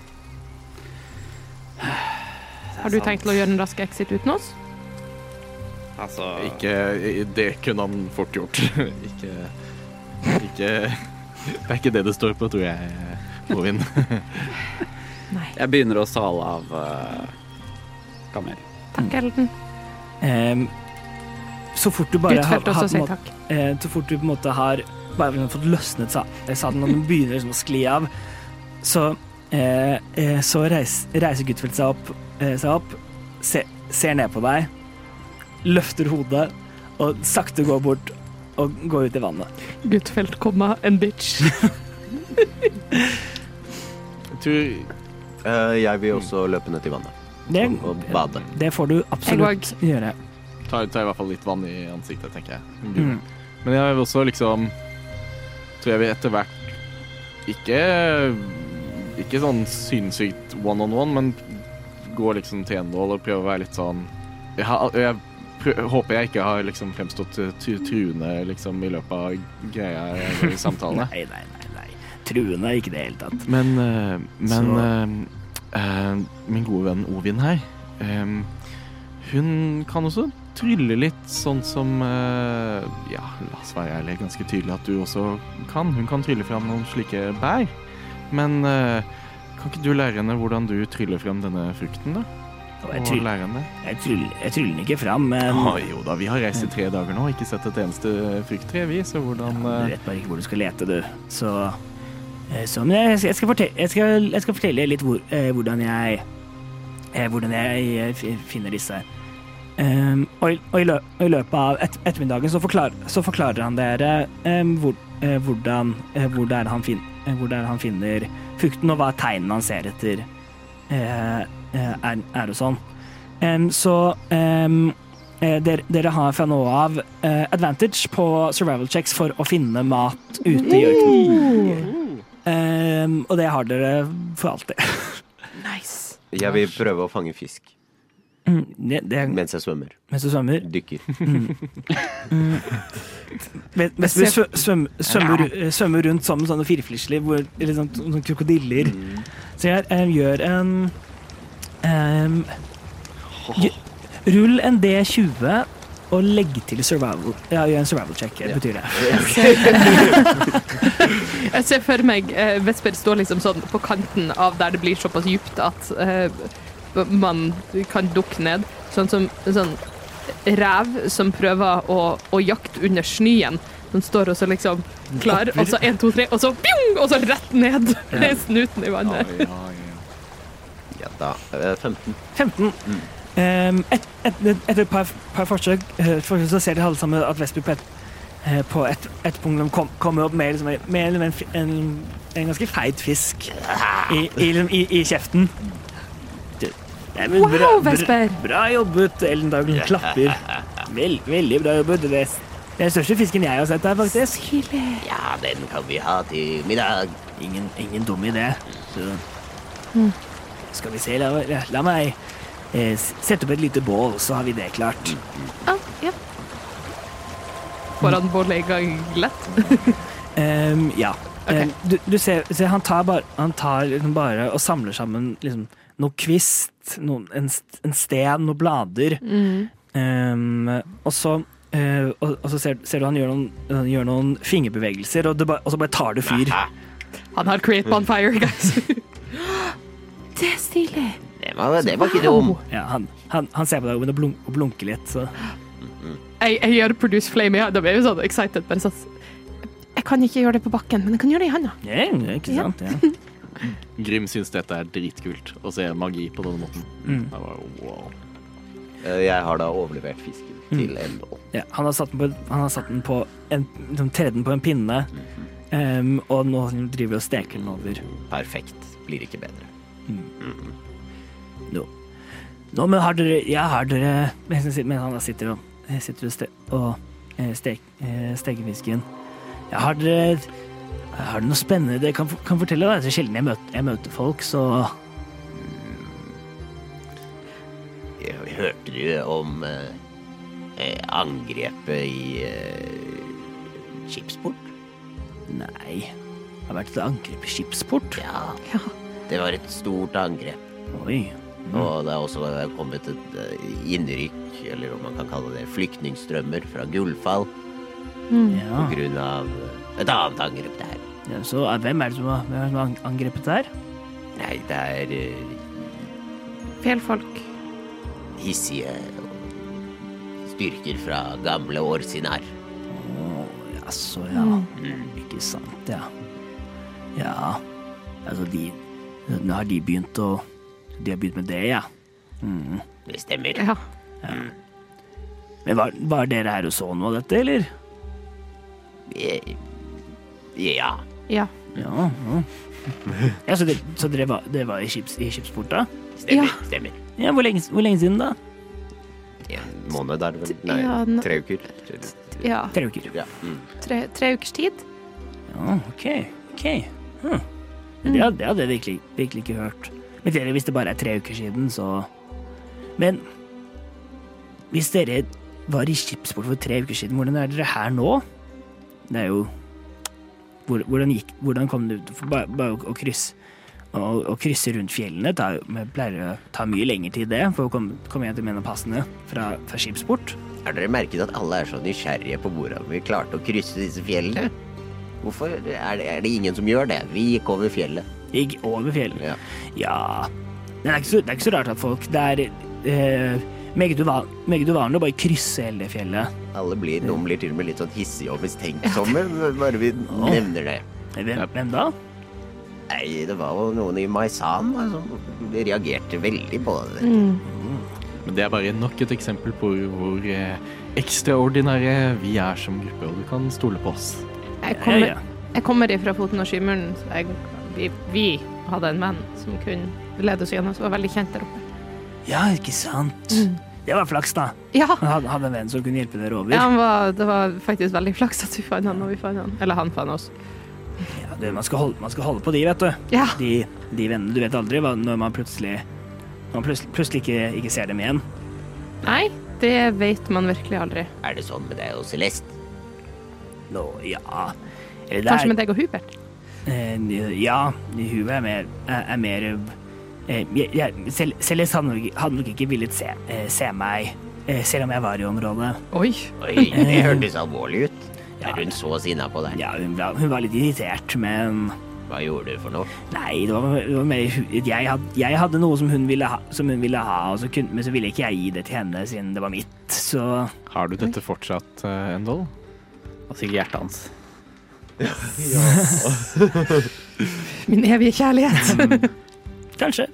Speaker 4: Har du tenkt til å gjøre en rask exit uten oss?
Speaker 5: Altså
Speaker 3: Ikke Det kunne han fort gjort. ikke Ikke Det er ikke det det står på, tror jeg, Rovin.
Speaker 4: Nei.
Speaker 5: Jeg begynner å sale av uh, kamel.
Speaker 4: Takk, Elden.
Speaker 1: Um, så fort du bare har,
Speaker 4: Gudfeld
Speaker 1: har
Speaker 4: også
Speaker 1: på en
Speaker 4: sier
Speaker 1: måte,
Speaker 4: takk.
Speaker 1: eh, så fort du på en måte har bare liksom fått løsnet sa- saden, og den begynner liksom å skli av, så, eh, eh, så reis, reiser Gudfeld seg opp, eh, seg opp se, ser ned på deg, løfter hodet og sakte går bort og går ut i vannet.
Speaker 4: Gudfeld, komma, en bitch.
Speaker 3: Jeg tror
Speaker 6: Eh, jeg vil også løpe ned til vannet
Speaker 1: Det,
Speaker 6: og, og bade.
Speaker 1: det får du absolutt gjøre.
Speaker 3: tar, tar i hvert fall litt vann i ansiktet, tenker jeg.
Speaker 1: Mm.
Speaker 3: Men jeg vil også liksom Tror jeg vil etter hvert Ikke Ikke sånn sinnssykt one on one, men gå liksom til Endal og prøve å være litt sånn Jeg, har, jeg prøv, håper jeg ikke har liksom fremstått tu- truende liksom i løpet av greia i samtalene.
Speaker 1: Nei, nei, nei, nei. Truende er ikke det hele tatt.
Speaker 3: Men, eh, men
Speaker 1: Så-
Speaker 3: eh, eh, min gode venn Ovin her, eh, hun kan også trylle litt, sånn som eh, ja, la oss være ærlig, ganske tydelig at du også kan. Hun kan trylle frem noen slike bær. Men eh, kan ikke du lære henne hvordan du tryller frem denne frukten, da?
Speaker 1: Og jeg
Speaker 3: Og
Speaker 1: tryller,
Speaker 3: lære henne?
Speaker 1: jeg tryller, jeg tryller den ikke fram, men
Speaker 3: Å, jo da, vi har reist i tre dager nå, ikke sett et eneste frukttre, vi, så hvordan
Speaker 1: du
Speaker 3: eh,
Speaker 1: vet bare ikke hvor du skal lete, du. Så, eh, så men jeg skal, jeg, skal fortelle, jeg, skal, jeg skal fortelle litt hvor, eh, hvordan jeg eh, hvordan jeg eh, fi- finner disse. Um, og, i, og, i lø, og i løpet av et, ettermiddagen så, forklar, så forklarer han dere um, hvor, eh, hvordan, eh, hvor, det er han fin, eh, hvor det er han finner fukten og hva tegnene han ser etter eh, er, er og sånn. Um, så um, eh, dere, dere har fra nå av eh, advantage på survival checks for å finne mat ute i ørkenen. Um, og det har dere for alltid.
Speaker 4: Nice.
Speaker 6: Jeg vil prøve å fange fisk
Speaker 1: Mm, det, det,
Speaker 6: mens jeg svømmer.
Speaker 1: mens du svømmer.
Speaker 6: Dykker.
Speaker 1: Mens vi svø- svøm- svømmer, svømmer rundt sammen sånne firflisler, hvor, eller sånn, sånne krokodiller. Så jeg eh, gjør en um, rull en D tjue og legg til survival. Ja, gjør en survival check, det betyr det.
Speaker 4: Jeg ser for meg eh, Vesper står liksom sånn på kanten av der det blir såpass djupt at eh, man kan dukke ned. Sånn som en sånn rev som prøver å, å jakte under snøen. Den står også liksom klar, og så en, to, tre, og så bjong, og så rett ned med snuten i vannet.
Speaker 3: Ja, ja, ja.
Speaker 6: Ja da. eh, femten.
Speaker 1: femten. Um, et, et, et, etter et par, par forsøk, eh, forsøk så ser de alle sammen at Vesper på et, eh, på et, et punkt kom, kommer opp med, liksom, med en, en, en ganske feit fisk i, i, i, i kjeften. Det, det
Speaker 4: Wow, Vesper!
Speaker 1: Bra, bra jobbet, Ellen Dagen klapper. Vel, veldig bra jobbet. Det er den største fisken jeg har sett her, faktisk.
Speaker 6: Ja, den kan vi ha til middag.
Speaker 1: Ingen, ingen dum idé. Så skal vi se, la, la, la meg eh, sette opp et lite bål, så har vi det klart.
Speaker 4: Ah, ja. Får han bålet i gang lett?
Speaker 1: Um, ja.
Speaker 4: Ok.
Speaker 1: Um, du, du ser, ser han tar, bare, han tar liksom bare og samler sammen liksom, noe kvist, noen, en, st- en sten, noen blader.
Speaker 4: Mm.
Speaker 1: Um, og så, uh, og, og så ser, ser du han gjør noen, han gjør noen fingerbevegelser, og, det ba, og så bare tar det fyr.
Speaker 4: Han har create bonfire, guys. Det er stilig.
Speaker 6: Det var, det var ikke dum.
Speaker 1: Ja, han, han, han ser på deg og begynner å blunk, å blunke litt. Så.
Speaker 4: Jeg, jeg gjør produce flame, ja. Da blir jeg sånn excited. Bare sånn. Jeg kan ikke gjøre det på bakken, men jeg kan gjøre det i handa.
Speaker 1: Ja, det er ikke sant, ja.
Speaker 3: Grim syns dette er dritkult å se magi på denne måten.
Speaker 1: Mm.
Speaker 3: Det var, wow.
Speaker 6: Eh, Jeg har da overlevert fisken til en båt.
Speaker 1: Ja, han har satt den på, han har satt den på en, liksom, tredd den på en pinne, um, og nå driver og steker den over.
Speaker 6: Perfekt. Blir ikke bedre.
Speaker 1: Nå, nå men har dere, ja, har dere, mens han sitter- mens han da sitter og, sitter og, ste, og eh, stek, eh, steker fisken, ja, har dere, har dere noe spennende dere kan, kan fortelle? Da? Det er sjelden jeg møter, jeg møter folk, så
Speaker 6: Ja, hørte du om eh, eh, angrepet i eh, skipsport?
Speaker 1: nei, det har vært et angrep i skipsport.
Speaker 6: Ja.
Speaker 4: Ja.
Speaker 6: Det var et stort angrep.
Speaker 1: Oi.
Speaker 6: Og det er også kommet et eh, innrykk, eller om man kan kalle det flyktningstrømmer fra Gullfall,
Speaker 1: Ja.
Speaker 6: på grunn av et annet angrep der.
Speaker 1: Ja, så eh, hvem er det som har, hvem er det som har angrepet der?
Speaker 6: Nei, det er eh,
Speaker 4: Fjellfolk.
Speaker 6: hissige styrker fra gamle Orsinar.
Speaker 1: Å, jaså, ja. Ikke sant, ja. Ja, altså de, nå har de begynt å, de har begynt med det, ja. Mm.
Speaker 6: Det stemmer.
Speaker 4: Ja.
Speaker 1: Men var, var dere her og så noe av dette, eller?
Speaker 6: Eh, Ja.
Speaker 4: Ja.
Speaker 1: Ja, ja. Ja, så dere, så dere var, dere var i, skips, i skipsporta?
Speaker 6: Stemmer.
Speaker 4: Ja.
Speaker 6: Stemmer.
Speaker 1: Ja, hvor lenge, hvor lenge siden da?
Speaker 6: En måned er det vel? Nei,
Speaker 4: Ja, nå-
Speaker 6: tre uker.
Speaker 4: ja.
Speaker 1: Tre uker.
Speaker 6: Ja. Mm.
Speaker 4: Tre, tre ukers tid.
Speaker 1: Ja, ok, ok. Hm. Men det, hadde- det hadde jeg virkelig, virkelig ikke hørt. Men dere, hvis det bare er tre uker siden, så... Men hvis dere var i skipsport for tre uker siden, hvordan er dere her nå? Det er jo... hvor- Hvordan gikk, hvordan kom det ut? For Bare, bare å, å krysse, å, å krysse rundt fjellene, tar, jo- vi pleier å ta mye lengre tid det, for å komme, komme hjem til menopassene fra, fra skipsport.
Speaker 6: Har dere merket at alle er så nysgjerrige på hvordan vi klarte å krysse disse fjellene? Hvorfor er det, er det ingen som gjør det? Vi gikk over fjellet.
Speaker 1: Gikk over fjellet.
Speaker 6: Ja.
Speaker 1: Ja, det er ikke så, det er ikke så rart at folk, det er eh, meget, uvan, meget uvanlig å bare krysse hele det fjellet.
Speaker 6: Alle blir, noen blir til og med litt sånn hissige og mistenksomme, bare vi nevner det.
Speaker 1: Hvem, hvem da?
Speaker 6: Nei, det var jo noen i Maisan som reagerte veldig på det.
Speaker 3: Men det er bare nok et eksempel på hvor eh, ekstraordinære vi er som gruppe, og du kan stole på oss.
Speaker 4: Jeg kommer,
Speaker 1: Ja, ja.
Speaker 4: jeg kommer ifra foten av skymuren, så jeg vi, vi hadde en venn som kunne lede oss gjennom, som var veldig kjent der oppe.
Speaker 1: Ja, ikke sant. Mm. Det var flaks, da.
Speaker 4: Ja.
Speaker 1: Han hadde en venn som kunne hjelpe dere over.
Speaker 4: Ja, han var, det var faktisk veldig flaks at vi fant han, og vi fant han. Eller han fant oss.
Speaker 1: Ja, det, man, skal holde, man skal holde på de, vet du.
Speaker 4: Ja.
Speaker 1: De, de vennene, du vet aldri hva, når man plutselig, når man plutselig, plutselig ikke, ikke ser dem igjen.
Speaker 4: Nei, det vet man virkelig aldri.
Speaker 6: Er det sånn med deg og Celeste?
Speaker 1: Nå, ja. Eller det
Speaker 4: Kanskje
Speaker 1: er-
Speaker 4: med deg og Hubert?
Speaker 1: Eh, ja, Hubert er mer, er, er mer eh, jeg, jeg, selv, Celeste hadde, nok- hadde nok ikke villet se, eh, se meg, eh, selv om jeg var i området.
Speaker 4: Oi.
Speaker 6: Oi, det hørtes alvorlig ut. Er hun så sinna på deg?
Speaker 1: Ja, hun, var- hun var litt irritert, men
Speaker 6: Hva gjorde du for noe?
Speaker 1: nei, det var, det var mer hu- jeg hadde, jeg hadde noe som hun ville ha, som hun ville ha og så kunne, men så ville ikke jeg gi det til henne siden det var mitt, så
Speaker 3: Har du dette fortsatt, uh, Endel?
Speaker 5: Og sikkert hjertet hans.
Speaker 4: Min evige kjærlighet.
Speaker 1: kanskje.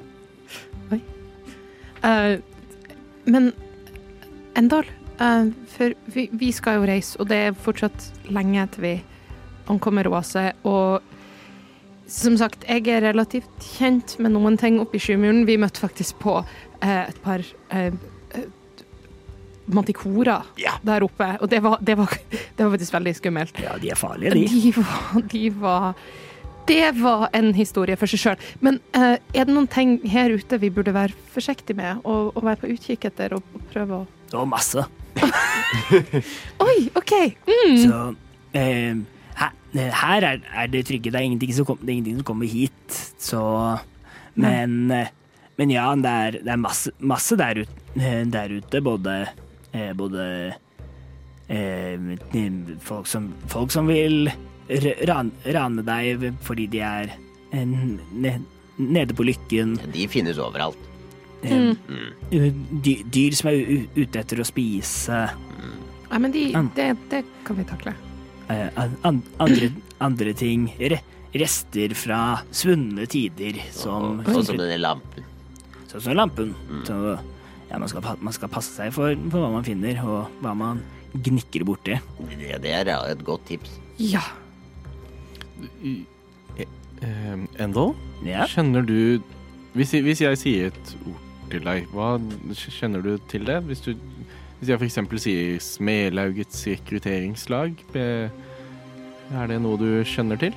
Speaker 4: Eh, men Endal, eh, for vi, vi skal jo reise, og det er fortsatt lenge til vi ankommer Oase, og som sagt, jeg er relativt kjent med noen ting oppe i Skymuren. Vi møtte faktisk på eh, et par eh, eh, mantikorer
Speaker 6: Ja.
Speaker 4: der oppe, og det var, det, var, det var faktisk veldig skummelt.
Speaker 1: Ja, de er farlige, de.
Speaker 4: De var, de var Det var en historie for seg selv. Men eh, er det noen ting her ute vi burde være forsiktige med, og, og være på utkikk etter, og, og prøve å...
Speaker 1: Det var masse.
Speaker 4: Oi, ok! Mm.
Speaker 1: Så eh, her, her er, er det trygge. Det er ingenting som, kom, det er ingenting som kommer hit. Så Men, eh, men ja, det er, det er masse, masse der, ut, eh, der ute. Både, eh, både eh, folk, som, folk som vil r- ran, rane deg fordi de er eh, ne, nede på lykken.
Speaker 6: De finnes overalt.
Speaker 1: Eh,
Speaker 6: Mm.
Speaker 1: dy, dyr som er u- ute etter å spise.
Speaker 4: Ja, men de,
Speaker 1: Mm.
Speaker 4: det, det kan vi takle.
Speaker 1: Eh, an, andre, andre ting. Re, rester fra svunne tider, som
Speaker 6: Og, sånn som denne lampen.
Speaker 1: Sånn som lampen. Så ja, man skal, pa- man skal passe seg for, for hva man finner, og hva man gnikker borti.
Speaker 6: Det, det er et godt tips.
Speaker 4: Ja.
Speaker 3: Eh, Endel,
Speaker 1: Ja.
Speaker 3: kjenner du hvis jeg, hvis jeg sier et ord til deg, hva kjenner du til det? Hvis, du, hvis jeg for eksempel sier Smelaugets rekrutteringslag, be- er det noe du kjenner til?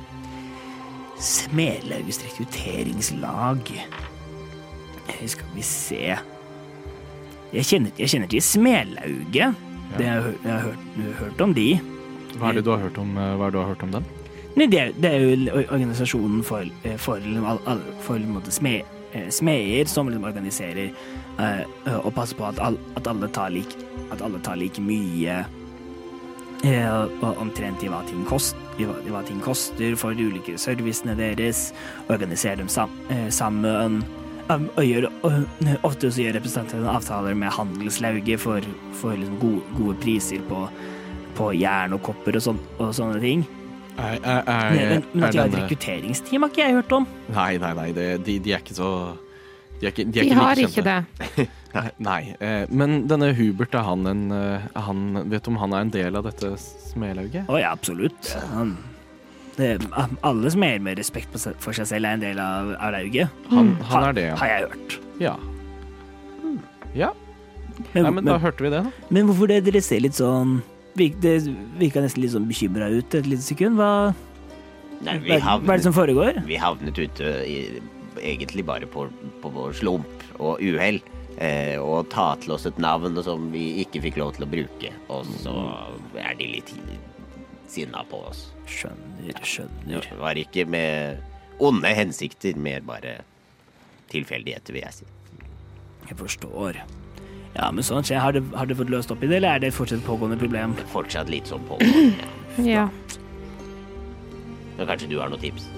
Speaker 1: Smedlauges rekrutteringslag. Eh, Skal vi se. Jeg kjenner, jeg kjenner til Smedlauget. Det har jeg, hø- jeg har hørt, hørt om de.
Speaker 3: Hva er det du har hørt om, eh, hva er det du har hørt om den?
Speaker 1: Nei, det, er, det er jo or- organisasjonen for, eh, for, liksom all- all- for en måte, sme, eh, smeder som liksom organiserer eh, og passer på at, all, at, alle tar like, at alle tar like mye eh, og omtrent i hva, ting kost, i, hva, i hva ting koster for de ulike servicene deres, organiserer dem sam, eh, sammen um, og gjør, og, ofte så gjør representantene avtaler med handelslauget for, for liksom gode, gode priser på, på jern og kopper og, sånn, og sånne ting.
Speaker 3: Er, er, er,
Speaker 1: Men, men at de har et
Speaker 3: denne-
Speaker 1: rekrutteringsteam har ikke jeg hørt om.
Speaker 3: Nei, nei, nei, det, de, de er ikke så De, er ikke, de, er
Speaker 4: De
Speaker 3: ikke
Speaker 4: har
Speaker 3: like
Speaker 4: ikke
Speaker 3: kjente.
Speaker 4: det.
Speaker 3: Nei, nei. Eh, men denne Hubert, er han en eh, er han, vet du om han er en del av dette smedlauget?
Speaker 1: Å ja, absolutt. Han, det, alle som er med respekt på seg- for seg selv, er en del av, av lauget.
Speaker 3: Han, han er det, ja.
Speaker 1: Har jeg hørt.
Speaker 3: Ja. ja.
Speaker 1: Men,
Speaker 3: Nei, men da
Speaker 1: men,
Speaker 3: hørte vi det, da.
Speaker 1: men hvorfor det dere ser litt sånn virk, Det virka nesten litt sånn bekymra ut et lite sekund. Hva,
Speaker 6: Nei, vi
Speaker 1: hva, hva er det
Speaker 6: havnet,
Speaker 1: som foregår?
Speaker 6: vi havnet ute i, egentlig bare på, på vår slump og uhell. Eh, og ta til oss et navn som vi ikke fikk lov til å bruke. Og så er de litt sinna på oss.
Speaker 1: Skjønner, skjønner.
Speaker 6: Det var ikke med onde hensikter, mer bare tilfeldigheter, vil jeg si.
Speaker 1: Jeg forstår. Ja, men sånn skjer. Har det, har det fått løst opp i det, eller er det fortsatt et pågående problem?
Speaker 6: Fortsatt litt sånn på.
Speaker 4: Ja.
Speaker 6: Men kanskje du har noen tips?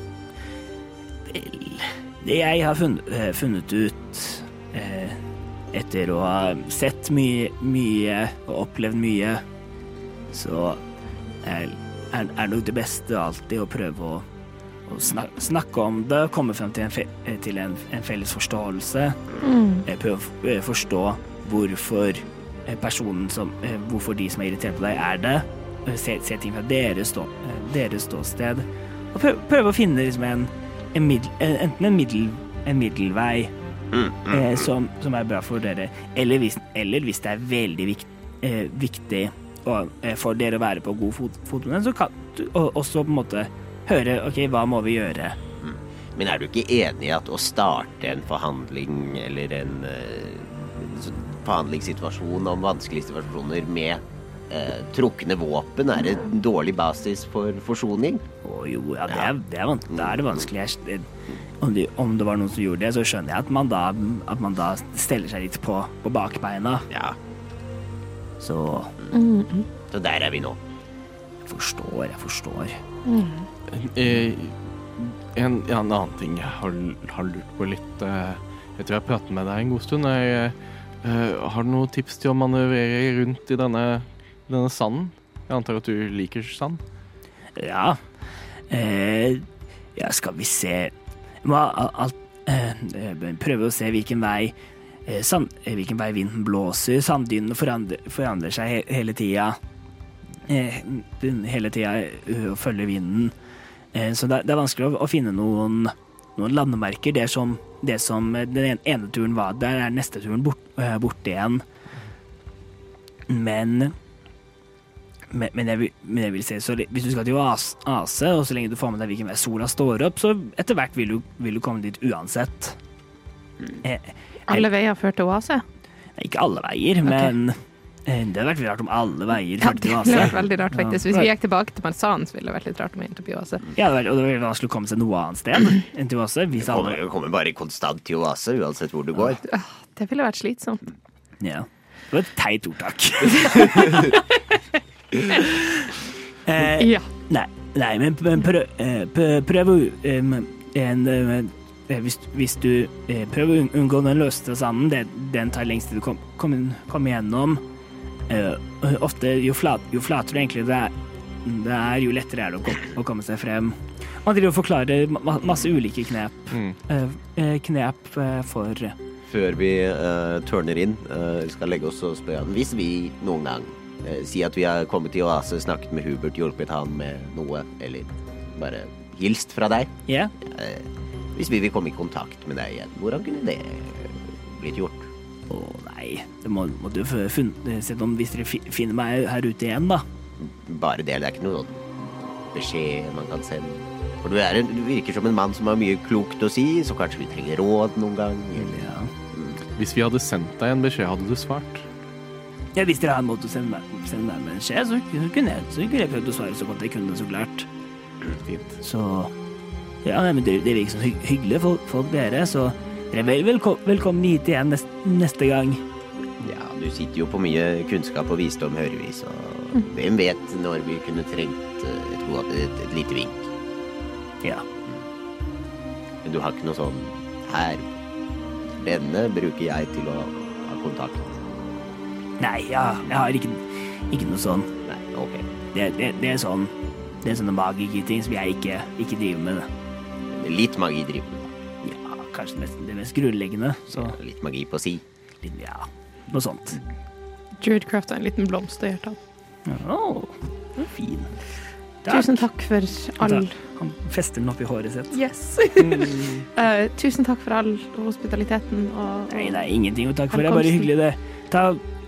Speaker 1: Vel, det jeg har funnet, eh, funnet ut eh, etter å ha sett mye, mye og opplevd mye, så er, er, er nok det beste alltid å prøve å, å snak, snakke om det, komme frem til en, fe, til en, en felles forståelse, eh, prøve å f- eh, forstå hvorfor eh, personen som, eh, hvorfor de som er irritert på deg er det, eh, se, se ting fra deres, stå, eh, deres ståsted, og prøve, prøve å finne liksom en en middel, enten en, middel, en middelvei
Speaker 6: Mm, mm,
Speaker 1: eh, som, som er bra for dere, eller hvis, eller hvis det er veldig vikt, eh, viktig og, eh, for dere å være på god fot, fot med den, så kan du og, også på en måte høre ok, hva må vi gjøre?
Speaker 6: Men er du ikke enig i at å starte en forhandling eller en uh, forhandlingssituasjon om vanskelige situasjoner med uh, trukne våpen er en dårlig basis for forsoning?
Speaker 1: Å jo, ja, det er, det er, van- da er det vanskelig. Jeg- det- Om det, om det var noen som gjorde det, så skjønner jeg at man da, at man da steller seg litt på, på bakbeina.
Speaker 6: Ja,
Speaker 1: Så
Speaker 4: Mm.
Speaker 6: så der er vi nå.
Speaker 1: jeg forstår, jeg forstår.
Speaker 3: Eh, en, en annen ting jeg har, har lurt på litt eh, Jeg tror jeg har pratet med deg en god stund. Jeg, eh, har du noen tips til å manøvrere rundt i denne, denne sanden? Jeg antar at du liker sand?
Speaker 1: Ja. Eh, ja, skal vi se. Må al- alt, eh, prøve å se hvilken vei eh, sand, eh, hvilken vei vinden blåser. Sanddynene forandrer, forandrer seg he, hele tida. Eh, den- hele tida uh, følger vinden. Eh, så det, det er vanskelig å, å finne noen, noen landemerker. Det som, det som den ene turen var, der er neste turen bort, uh, borte igjen. Men Men, men, jeg, vil- men jeg vil si, så hvis du skal til Oas- Ase, og så lenge du får med deg hvilken vei sola står opp, så etter hvert vil du, vil du komme dit uansett. Eh,
Speaker 4: Alle veier fører til Oase?
Speaker 1: ikke alle veier, men eh, det hadde vært veldig rart om alle veier
Speaker 4: Ja,
Speaker 1: førte
Speaker 4: det
Speaker 1: til
Speaker 4: ville vært
Speaker 1: Oase.
Speaker 4: veldig rart, faktisk. Hvis vi gikk tilbake til Marsan, så ville det vært litt rart om vi endte opp i Oase.
Speaker 1: Ja, det var- og det var veldig vanskelig å komme seg noe annet sted enn til Oase. Hvis
Speaker 6: Du kommer,
Speaker 1: alle,
Speaker 6: du kommer bare konstant til oase, uansett hvor du går.
Speaker 4: Åh, Det ville vært slitsomt.
Speaker 1: ja. Det var et teit ordtak. eh,
Speaker 4: Ja.
Speaker 1: Nei, nei, men men prøv, eh, prøv, prøv å um, en, eh, hvis, hvis du eh, prøver å un- unngå den løste sanden, det, den tar lengst tid å komme kom, kom igjennom. Eh, ofte, jo, flat, jo flatere egentlig det er, det er, jo lettere er det å, kom, å komme seg frem. Man driver og forklarer ma masse ulike knep,
Speaker 3: Mm.
Speaker 1: eh, eh, knep eh, for
Speaker 6: Før vi uh, turner inn, uh, skal legge oss og spørre han. Hvis vi noen gang uh, sier at vi har kommet til oase, snakket med Hubert, hjulpet han med noe, eller bare hilst fra deg.
Speaker 1: Ja,
Speaker 6: Uh, hvis vi vil komme i kontakt med deg igjen, hvordan kunne det blitt gjort?
Speaker 1: å nei, det må, må du få funnet, sett om hvis dere fi, finner meg her ute igjen, da.
Speaker 6: Bare det, det er ikke noe beskjed man kan sende. For du, er en, du virker som en mann som har mye klokt å si, så kanskje vi trenger råd noen gang. Eller,
Speaker 1: Ja.
Speaker 3: Hvis vi hadde sendt deg en beskjed, hadde du svart?
Speaker 1: Ja, hvis dere har en måte å sende meg, sende meg med en skje, så, så kunne jeg, så kunne jeg prøvd å svare så godt jeg kunne, så klart.
Speaker 3: Fint.
Speaker 1: Så ja, nei, men det, det virker som hy hyggelige folk, folk dere, så dere er vel velko velkommen hit igjen neste, neste gang.
Speaker 6: ja, du sitter jo på mye kunnskap og visdom, hører vi, så hvem vet når vi kunne trengt uh, et, godt- et, et lite vink.
Speaker 1: Ja.
Speaker 6: Men du har ikke noe sånn her. Denne bruker jeg til å ha kontakt.
Speaker 1: Nei, ja, jeg har ikke, ikke noe sånn.
Speaker 6: Nei, ok.
Speaker 1: Det, det, det er sånn, det er sånne magikerting som jeg ikke, ikke driver med.
Speaker 6: Litt magi driver.
Speaker 1: Ja, kanskje det mest, det mest grunnleggende, så
Speaker 6: Litt magi på si.
Speaker 1: litt, ja, noe sånt.
Speaker 4: Druid crafta en liten blomst og hjertet.
Speaker 1: Åh, den er fin.
Speaker 4: Tusen takk for all
Speaker 1: Han fester den opp i håret sitt.
Speaker 4: Yes. Eh, tusen takk for all hospitaliteten og, og
Speaker 1: Nei, det er ingenting å takke for. Det er bare
Speaker 4: Velkomsten.
Speaker 1: hyggelig, det. Ta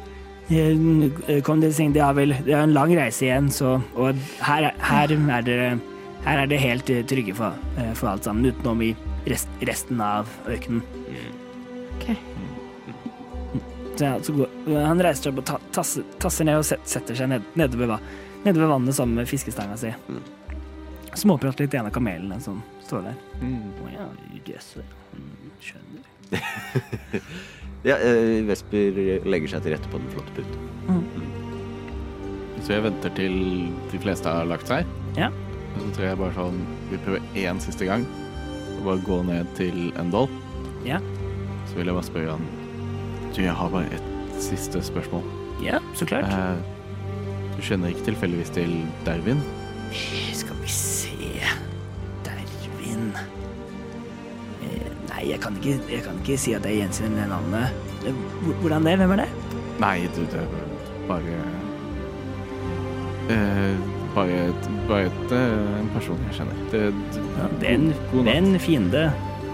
Speaker 1: eh, Kom dere seng. Det er vel det er en lang reise igjen, så Og her, er- her er dere Her er det helt eh, trygge for, eh, for alt sammen, utenom i rest, resten av ørkenen.
Speaker 4: Ok.
Speaker 1: Så, ja, så går, han reiser seg opp og ta, tasser, tasser ned og set, setter seg ned, nede, ved, va- nede ved vannet sammen med fiskestanga si. Småprater litt i en av kamelene som står der. Å ja, jøss. Mm, skjønner.
Speaker 6: Ja, eh, Vesper legger seg til rette på den flotte puten.
Speaker 3: Så jeg venter til de fleste har lagt seg.
Speaker 1: Ja.
Speaker 3: Og så tror jeg bare sånn vi prøver én siste gang. Og bare gå ned til Endal.
Speaker 1: Ja.
Speaker 3: Så vil jeg bare spørre han Du, jeg har bare et siste spørsmål.
Speaker 1: Ja, så klart.
Speaker 3: Eh, du kjenner ikke tilfeldigvis til Dervin?
Speaker 1: Skal vi se Dervin eh, Nei, jeg kan, ikke, jeg kan ikke si at jeg gjenkjenner det navnet. Eh, hvor- Hvordan det? Hvem er det?
Speaker 3: Nei, du, det er bare eh, bare, et, bare et, en person jeg kjenner. Det, det,
Speaker 1: Ja, venn,
Speaker 3: god natt.
Speaker 1: venn, fiende.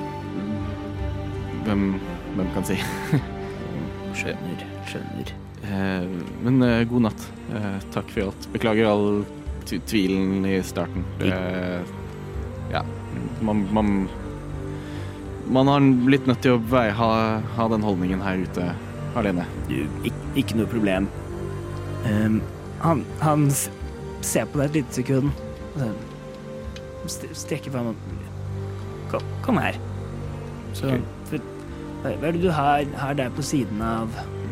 Speaker 3: Hvem, hvem kan si?
Speaker 1: Skjønner, skjønner.
Speaker 3: Eh, men eh, god natt. Eh, takk for alt. Beklager all t- tvilen i starten. Eh, ja, man, man Man har blitt nødt til å være, ha, ha den holdningen her ute alene.
Speaker 1: Du, ikke, ikke noe problem. Um, han, han s- ser på deg et lite sekund. og så st- Strekker fram og kom, kom her. Så for, hva er det du har, har der på siden av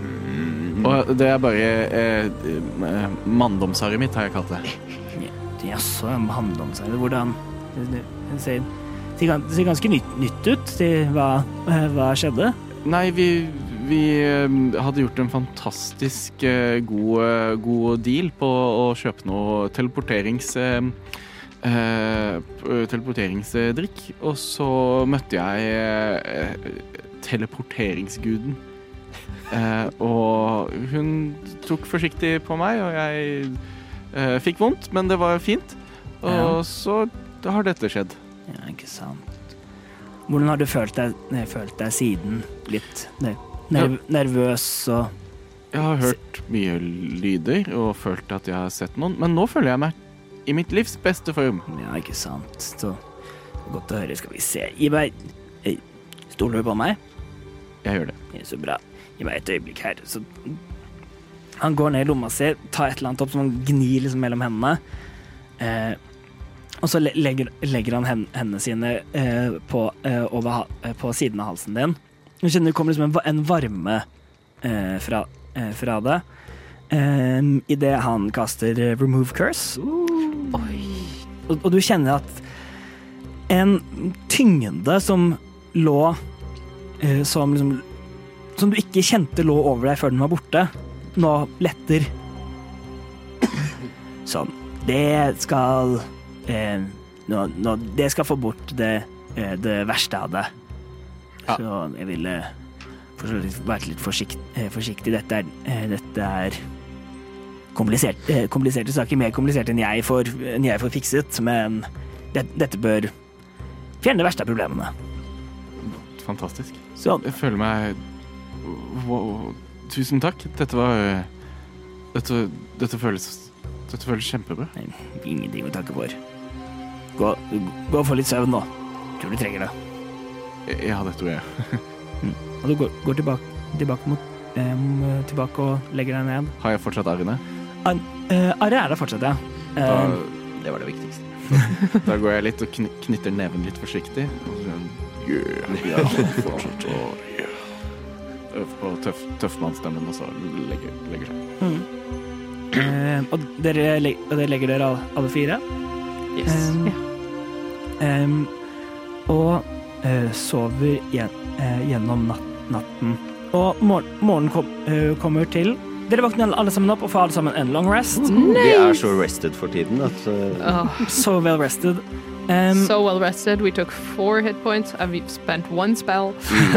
Speaker 3: Og det er bare eh, eh, manndomsarret mitt, har jeg kalt det.
Speaker 1: Jaså, handler om seg. Hvordan det, det, det, ser, det ser- det ser ganske nytt, nytt ut. Det, hva, eh, hva skjedde?
Speaker 3: Nei, vi, vi eh, hadde gjort en fantastisk eh, god, eh, god deal på å kjøpe noe teleporterings... eh, eh, p- teleporteringsdrikk. Og så møtte jeg eh, teleporteringsguden. Eh, og hun tok forsiktig på meg, og jeg eh, fikk vondt, men det var fint. Og
Speaker 1: Ja.
Speaker 3: så har dette skjedd.
Speaker 1: Ja, ikke sant. Hvordan har du følt deg, eh, følt deg siden? Litt ner, nerv, nervøs og
Speaker 3: Jeg har hørt mye lyder og følt at jeg har sett noen, men nå føler jeg meg i mitt livs beste form.
Speaker 1: Ja, ikke sant. Så godt å høre. Skal vi se. Gi meg eh, Stoler du på meg?
Speaker 3: Jeg gjør det.
Speaker 1: Det er så bra. Gi meg et øyeblikk her. Så han går ned i lomma si, tar et eller annet opp som han gnir liksom mellom hendene. Eh, og så le- legger, legger han hen, hendene sine eh, på, eh, over, ha- eh, på siden av halsen din. Du kjenner det kommer liksom en, va- en varme eh, fra, eh, fra det. Eh, I det han kaster eh, Remove Curse. Og, og du kjenner at en tyngde som lå eh, som liksom som du ikke kjente lå over deg før den var borte, nå letter. Sånn. Det skal eh, nå, nå, Det skal få bort det, eh, det verste av det.
Speaker 3: Ja.
Speaker 1: Så jeg ville for så vidt vært litt forsikt, eh, forsiktig. Dette er, eh, dette er komplisert, eh, kompliserte saker. Mer komplisert enn jeg får, enn jeg får fikset, men det, dette bør fjerne det verste av problemene.
Speaker 3: Fantastisk.
Speaker 1: Så
Speaker 3: Jeg føler meg wow. Tusen takk. Dette var Dette, dette føles Dette føles kjempebra.
Speaker 1: Nei, ingenting å takke for. Gå, gå og få litt søvn nå. Tror du trenger det.
Speaker 3: Ja, det tror jeg.
Speaker 1: Og du går, går tilbake, tilbake, mot, em, tilbake og legger deg ned.
Speaker 3: Har jeg fortsatt arrene?
Speaker 1: Ar, eh, Arre er der fortsatt, ja.
Speaker 3: Da,
Speaker 1: Em,
Speaker 6: Det var det viktigste.
Speaker 3: da går jeg litt og kn knytter neven litt forsiktig. Og så, yeah, ja, fortsatt, og, yeah. Øv på tøff, tøffmannsstemmen, og så legger, legger seg.
Speaker 1: mm. Em, og, dere, leg- og dere legger dere alle, alle fire.
Speaker 6: Yes.
Speaker 1: Em, em, og eh, sover gjen, eh, gjennom natt, natten. Og mor morgenen kom, eh, kommer til. Dere våkner alle sammen opp og får alle sammen en long rest.
Speaker 6: Vi er så rested for tiden at uh,
Speaker 4: Oh,
Speaker 1: So well rested. Em,
Speaker 4: so well rested. We took four hit points and we've spent one spell.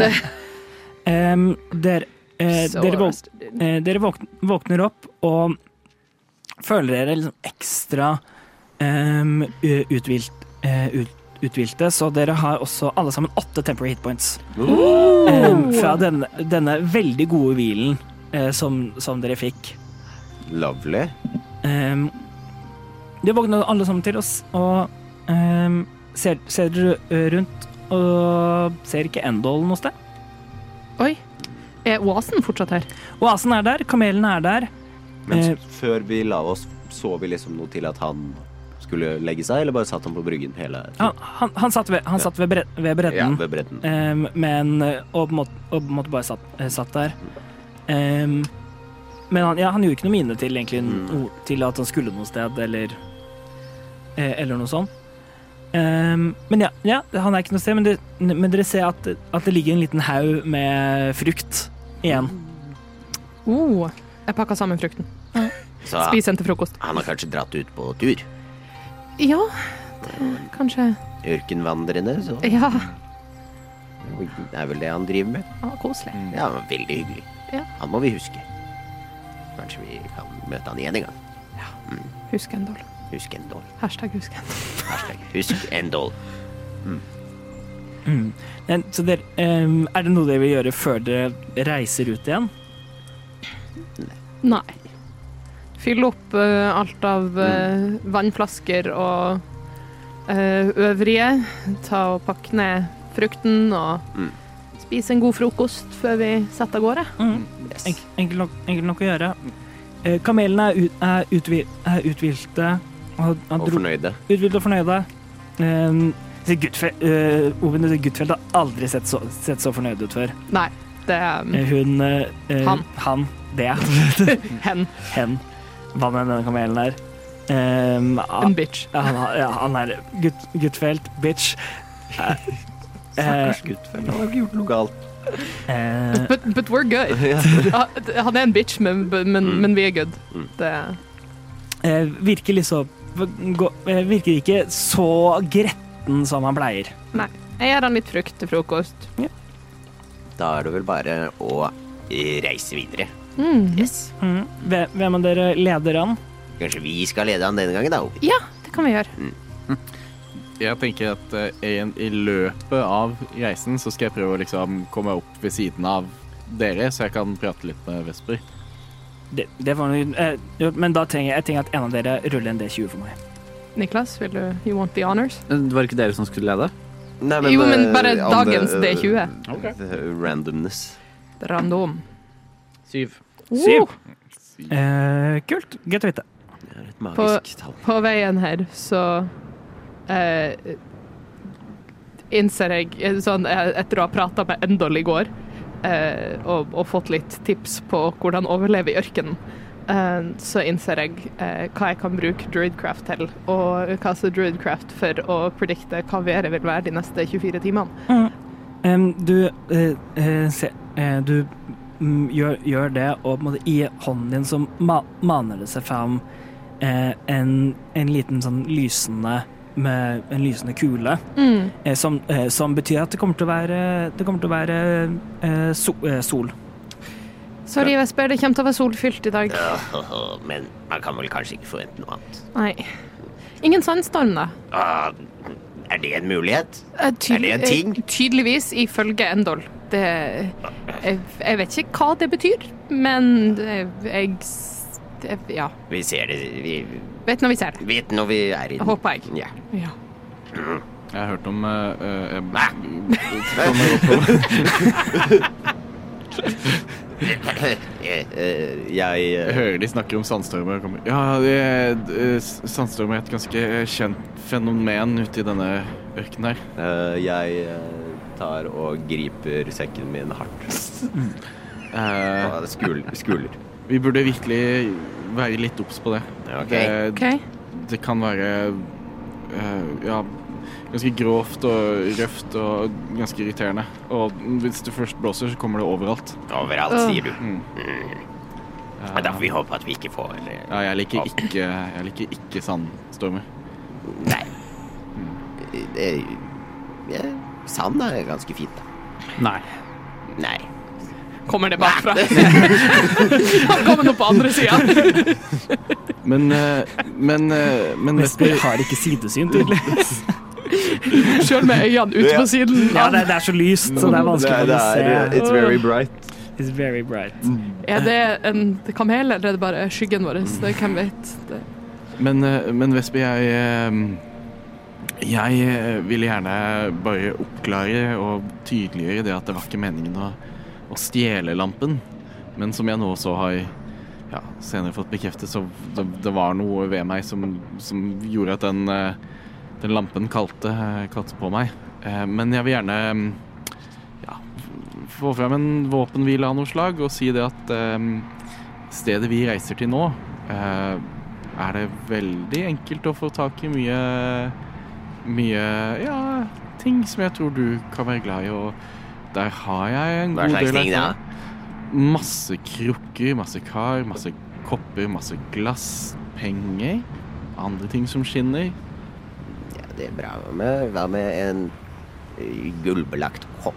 Speaker 1: em, dere, eh,
Speaker 4: so
Speaker 1: dere,
Speaker 4: well
Speaker 1: våk,
Speaker 4: rested. dude.
Speaker 1: eh, dere våkner, våkner opp og føler dere liksom ekstra em, u- uthvilt, eh, ut, uthvilte, så dere har også alle sammen åtte temporary hit points. Em, fra denne, denne veldig gode hvilen eh, som, som dere fikk.
Speaker 6: lovely.
Speaker 1: Um, de våkner alle sammen til oss, og um, ser, ser dere ø, rundt, og ser ikke Endol noe sted.
Speaker 4: Oi. Er oasen fortsatt her?
Speaker 1: Oasen er der, kamelen er der.
Speaker 6: Men
Speaker 1: Eh.
Speaker 6: s- før vi la oss, så vi liksom noe til at han skulle legge seg, eller bare satt han på bryggen hele
Speaker 1: Han, han, han satt ved, han satt ved, bred, ved
Speaker 6: Ja,
Speaker 1: bredden,
Speaker 6: ved bredden.
Speaker 1: um, men ø, og på en måte, og på en måte bare satt, eh, satt der. Um, men han, ja, han gjorde ikke noe mine til, egentlig,
Speaker 6: Mm.
Speaker 1: no, til at han skulle noe sted, eller, eh, eller noe sånt. Um, men ja, ja, han er ikke noe sted, men, det, men dere ser at, at det ligger en liten haug med frukt igjen.
Speaker 4: Oh, jeg pakka sammen frukten.
Speaker 6: Så
Speaker 4: Spis den til frokost.
Speaker 6: han har kanskje dratt ut på tur.
Speaker 4: Ja, det, kanskje.
Speaker 6: Ørkenvandrende, så
Speaker 4: Ja,
Speaker 6: det er vel det han driver med.
Speaker 4: ah, koselig.
Speaker 6: Ja, men veldig hyggelig.
Speaker 4: Ja.
Speaker 6: Han må vi huske. Kanskje vi kan møte han igjen en gang.
Speaker 4: Husk Endol.
Speaker 6: Husk Endol.
Speaker 4: Hashtag husk en.
Speaker 6: Hashtag husk Endol.
Speaker 1: Mm. Men, så dere, um, er det noe dere vil gjøre før dere reiser ut igjen?
Speaker 4: Nei. Fyll opp uh, alt av uh, vannflasker og uh, øvrige. Ta og pakke ned frukten og
Speaker 6: Mm.
Speaker 4: spise en god frokost før vi setter av gårde.
Speaker 1: Mm.
Speaker 6: Yes.
Speaker 1: Enk, enkelt, nok, enkelt nok å gjøre. Uh, kamelene er, ut, er, utvi, er uthvilte og, og,
Speaker 6: Og fornøyde.
Speaker 1: uthvilte og fornøyde. Um, Gutfeld, uh, Ovin Gutfeld har aldri sett så, sett så fornøyd ut før.
Speaker 4: Nei, det er um,
Speaker 1: Uh, Hun uh,
Speaker 4: Han.
Speaker 1: Han. Det.
Speaker 4: hen.
Speaker 1: Hen. Hva med denne kamelen her? Um, ah,
Speaker 4: En bitch.
Speaker 1: ja, han, har- ja, han er Gut, Gutfeld, bitch. Uh,
Speaker 6: Stakkars Gutfeld, han har ikke gjort noe galt.
Speaker 1: uh,
Speaker 4: But, but we're good. Ah, Han er en bitch, men, men,
Speaker 6: Mm.
Speaker 4: men vi er good.
Speaker 6: Mm.
Speaker 4: Det,
Speaker 1: uh, virker liksom gå- uh, Virker ikke så gretten som han pleier.
Speaker 4: nei. Jeg gir han litt frukt til frokost.
Speaker 6: Da er det vel bare å eh, reise videre.
Speaker 4: Mm.
Speaker 6: Yes.
Speaker 1: Mm. Hvem hvem av dere leder an?
Speaker 6: Kanskje vi skal lede han denne gangen, da, Ovi?
Speaker 4: Ja, det kan vi gjøre.
Speaker 3: Jeg tenker at eh, en, i løpet av reisen så skal jeg prøve å liksom komme opp ved siden av dere, så jeg kan prate litt med Vesper.
Speaker 1: Det, det var noe, uh, jo, men da trenger jeg, jeg trenger at en av dere ruller en D tjue for meg.
Speaker 4: Niklas, vil du You want the honors?
Speaker 5: Det var ikke dere som skulle lede?
Speaker 6: Nei,
Speaker 4: Jo, men
Speaker 6: eh,
Speaker 4: bare
Speaker 6: andre,
Speaker 4: dagens D tjue.
Speaker 6: eh, Randomness.
Speaker 4: Random.
Speaker 5: Syv.
Speaker 1: Syv.
Speaker 4: Oh,
Speaker 1: Uh, kult. Greit å vite.
Speaker 6: Det er et magisk tall.
Speaker 4: på veien her så eh, innser jeg eh, sånn, eh, etter å ha prata med Endol i går eh, og, og fått litt tips på hvordan overleve i ørkenen, eh, så innser jeg eh, hva jeg kan bruke Druidcraft til, og kaste Druidcraft for å predikte hva været vil være de neste tjuefire timene.
Speaker 1: Um, du uh, uh, se, uh, Du mm, gjør, gjør det, og på en måte, i hånden din så ma maner det seg fram uh, en, en liten sånn lysende med en lysende kule,
Speaker 4: Mm.
Speaker 1: uh, som, uh, som betyr at det kommer til å være, det kommer til å være uh, so uh, sol.
Speaker 4: Sorry, Vesper, det kommer til å være solfylt i dag.
Speaker 6: Åh, men man kan vel kanskje ikke forvente noe annet.
Speaker 4: Nei. Ingen sandstorm, da.
Speaker 6: Ah, er det en mulighet?
Speaker 4: Eh, tydel-
Speaker 6: Er det en ting?
Speaker 4: eh, Tydeligvis, ifølge Endol. Det, jeg, jeg vet ikke hva det betyr, men det, jeg, det, ja.
Speaker 6: Vi ser det. Vi
Speaker 4: Vet når vi ser det.
Speaker 6: vet når vi er i den.
Speaker 4: Håper jeg.
Speaker 6: Ja.
Speaker 4: Ja.
Speaker 3: Jeg har hørt om uh, uh,
Speaker 6: Hva?
Speaker 3: kommer opp på-
Speaker 6: Eh, eh, Jeg
Speaker 3: Jeg
Speaker 6: eh,
Speaker 3: hører de snakker om sandstormer. og kommer- Ja, det, uh, sandstormer er et ganske kjent fenomen ute i denne ørkenen her.
Speaker 6: eh, Jeg eh, tar og griper sekken min hardt.
Speaker 3: Eh,
Speaker 6: Og skul, skuler.
Speaker 3: vi burde virkelig være litt obs på det.
Speaker 6: Ok.
Speaker 3: Det,
Speaker 4: OK.
Speaker 3: det kan være eh, ja, ganske grovt og røft og ganske irriterende. Og hvis det først blåser, så kommer det overalt.
Speaker 6: Overalt,
Speaker 4: Åh.
Speaker 6: sier du.
Speaker 3: Mm.
Speaker 6: Men da får vi håpe at vi ikke får eh,
Speaker 3: Ja, jeg liker ikke, jeg liker ikke sandstormer.
Speaker 6: Nei. Det, ja, sand er ganske fint, da.
Speaker 5: Nei.
Speaker 6: Nei.
Speaker 4: Kommer det bakfra? Han kommer nå på andre sida.
Speaker 3: Men, eh, men, eh, men
Speaker 1: Vesper har ikke sidesyn, tydeligvis.
Speaker 4: Sjøl med øynene ute på siden.
Speaker 1: Ja, det, det er så lyst, så det er vanskelig å se.
Speaker 6: It's very bright.
Speaker 1: It's very bright.
Speaker 4: Er det en kamel, eller er det bare skyggen vår? Det, hvem vet? Det.
Speaker 3: Men, eh, men Vesper, jeg eh, Jeg eh, vil gjerne bare oppklare og tydeliggjøre det at det var ikke meningen å, å stjele lampen. Men som jeg nå også har ja, senere fått bekreftet, så det, det var noe ved meg som, som gjorde at den, eh, den lampen kalte, kalte på meg. Eh, Men jeg vil gjerne mm, ja, få frem en våpenhvile av noe slag og si det at eh, stedet vi reiser til nå, eh, er det veldig enkelt å få tak i mye mye, ja, ting som jeg tror du kan være glad i, og der har jeg en
Speaker 6: Hva
Speaker 3: god
Speaker 6: slags
Speaker 3: del
Speaker 6: ting, da?
Speaker 3: erfaring. Masse krukker, masse kar, masse kopper, masse glass, penger, andre ting som skinner.
Speaker 6: Ja, det er bra. Hva med, hva med en eh, gullbelagt kopp?